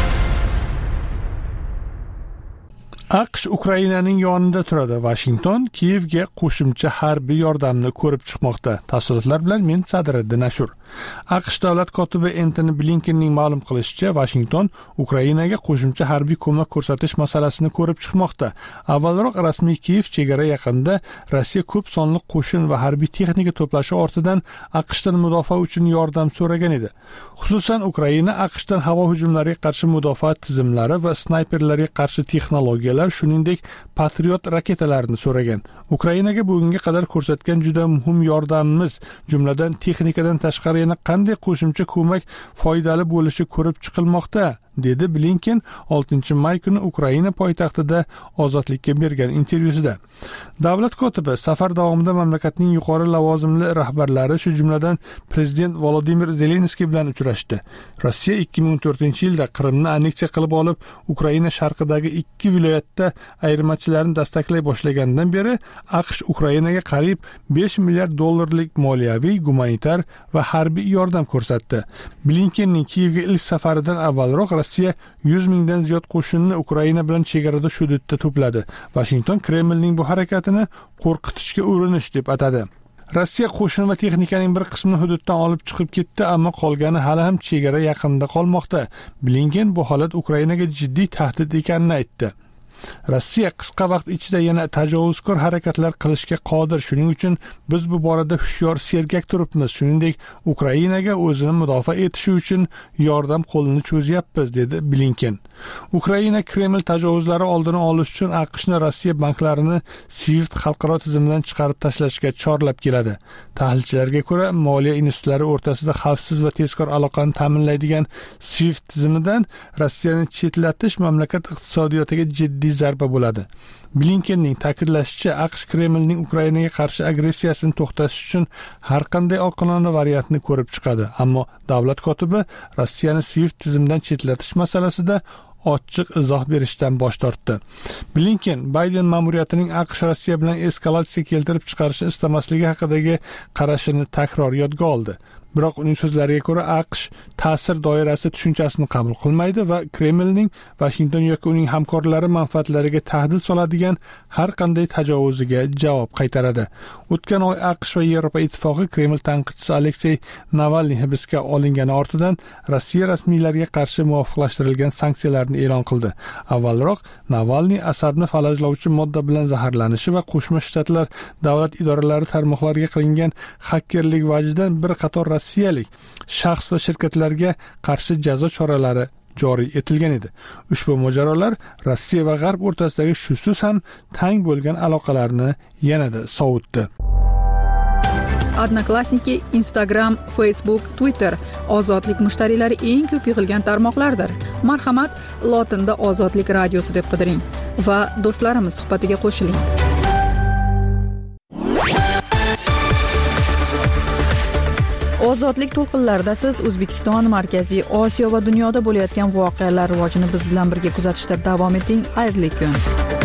AQSh Ukrainaning yonida turadi. Washington Kiyevga qo'shimcha harbiy yordamni ko'rib chiqmoqda. Tafsilotlar bilan men Sadriddin Ashur. AQSh davlat kotibi Antony Blinkenning ma'lum qilishicha, Washington Ukrainaga qo'shimcha harbiy ko'mak ko'rsatish masalasini ko'rib chiqmoqda. Avvalroq rasmiy Kiyev chegara yaqinida Rossiya ko'p sonli qo'shin va harbiy texnika to'plashi ortidan AQShdan mudofaa uchun yordam so'ragan edi. Xususan, Ukraina AQShdan havo hujumlariga qarshi mudofaa tizimlari va snayperlarga qarshi texnologiyalar, shuningdek Patriot raketalarini so'ragan. Ukrainaga bugunga qadar ko'rsatgan juda muhim yordamimiz, jumladan texnikadan tashqari yana qanday qo'shimcha ko'mak foydali bo'lishi ko'rib chiqilmoqda, dedi Blinken oltinchi may kuni Ukraina poytaxtida Ozodlikka bergan intervyusida. Davlat kotibi safar davomida mamlakatning yuqori lavozimli rahbarlari, shu jumladan prezident Volodimir Zelenskiy bilan uchrashdi. Rossiya ikki ming o'n to'rtinchi yilda Qrimni anneksiya qilib olib, Ukraina sharqidagi ikki viloyatda ayirmachilarni dastaklay boshlagandan beri AQSh Ukrainaga qariyb besh milliard dollarlik moliyaviy, gumanitar va harbiy yordam ko'rsatdi. Blinkenning Kiyevga ilk safaridan avvalroq Rossiya yuz mingdan ziyod qo'shinni Ukraina bilan chegarada hududda to'pladi. Washington Kremlning bu harakatini qo'rqitishga urinish deb atadi. Rossiya qo'shin va texnikaning bir qismini hududdan olib chiqib ketdi, ammo qolgani hali ham chegara yaqinida qolmoqda. Blinken bu holat Ukrainaga jiddiy tahdid ekanini aytdi. Rossiya qisqa vaqt ichida yana tajovuzkor harakatlar qilishga qodir. Shuning uchun biz bu borada hushyor, sergak turibmiz. Shuningdek, Ukrainaga o'zini mudofaa etishi uchun yordam qo'lini cho'zyapmiz, dedi Blinken. Ukraina Kreml tajovuzlari oldini olish uchun AQShni Rossiya banklarini SWIFT xalqaro tizimidan chiqarib tashlashga chorlab keladi. Tahlilchilarga ko'ra, moliya institutlari o'rtasida xavfsiz va tezkor aloqani ta'minlaydigan SWIFT tizimidan Rossiyani chetlatish mamlakat iqtisodiyotiga jiddiy zarba bo'ladi. Blinkenning ta'kidlashicha, AQSh Kremlning Ukrainaga qarshi agressiyasini to'xtatish uchun har qanday oqilona variantni ko'rib chiqadi. Ammo davlat kotibi Rossiyani SWIFT tizimidan chetlatish masalasida ochiq izoh berishdan bosh tortdi. Blinken Bayden ma'muriyatining AQSh Rossiya bilan eskalatsiya keltirib chiqarishni istamasligi haqidagi qarashini takror yodga oldi. Biroq uning so'zlariga ko'ra, AQSh ta'sir doirasi tushunchasini qabul qilmaydi va Kremlning Washington yoki uning hamkorlari manfaatlariga tahdid soladigan har qanday tajovuziga javob qaytaradi. O'tgan oy AQSh va Yevropa ittifoqi Kreml tanqidchisi Aleksey Navalniy hibsga olingani ortidan Rossiya rasmiylariga qarshi muvofiqlashtirilgan sanksiyalarni e'lon qildi. Avvalroq Navalniy asabni falajlovchi modda bilan zaharlanishi va Qo'shma Shtatlar davlat idoralari tarmoqlariga qilingan xakerlik vajidan bir qator rossiyalik shaxs va shirkatlarga qarshi jazo choralari joriy etilgan edi. Ushbu mojarolar Rossiya va G'arb o'rtasidagi shusiz ham tang bo'lgan aloqalarni yanada sovutdi. Odnoklassniki, Instagram, Facebook, Twitter ozodlik mushtariylari eng ko'p yig'ilgan tarmoqlardir. Marhamat, lotinda Ozodlik radiosi deb qidiring va do'stlarimiz suhbatiga qo'shiling. Ozodlik to'lqinlarida siz O'zbekiston, Markaziy Osiyo va dunyoda bo'layotgan voqealar rivojini biz bilan birga kuzatishda davom eting. Xayrli kun.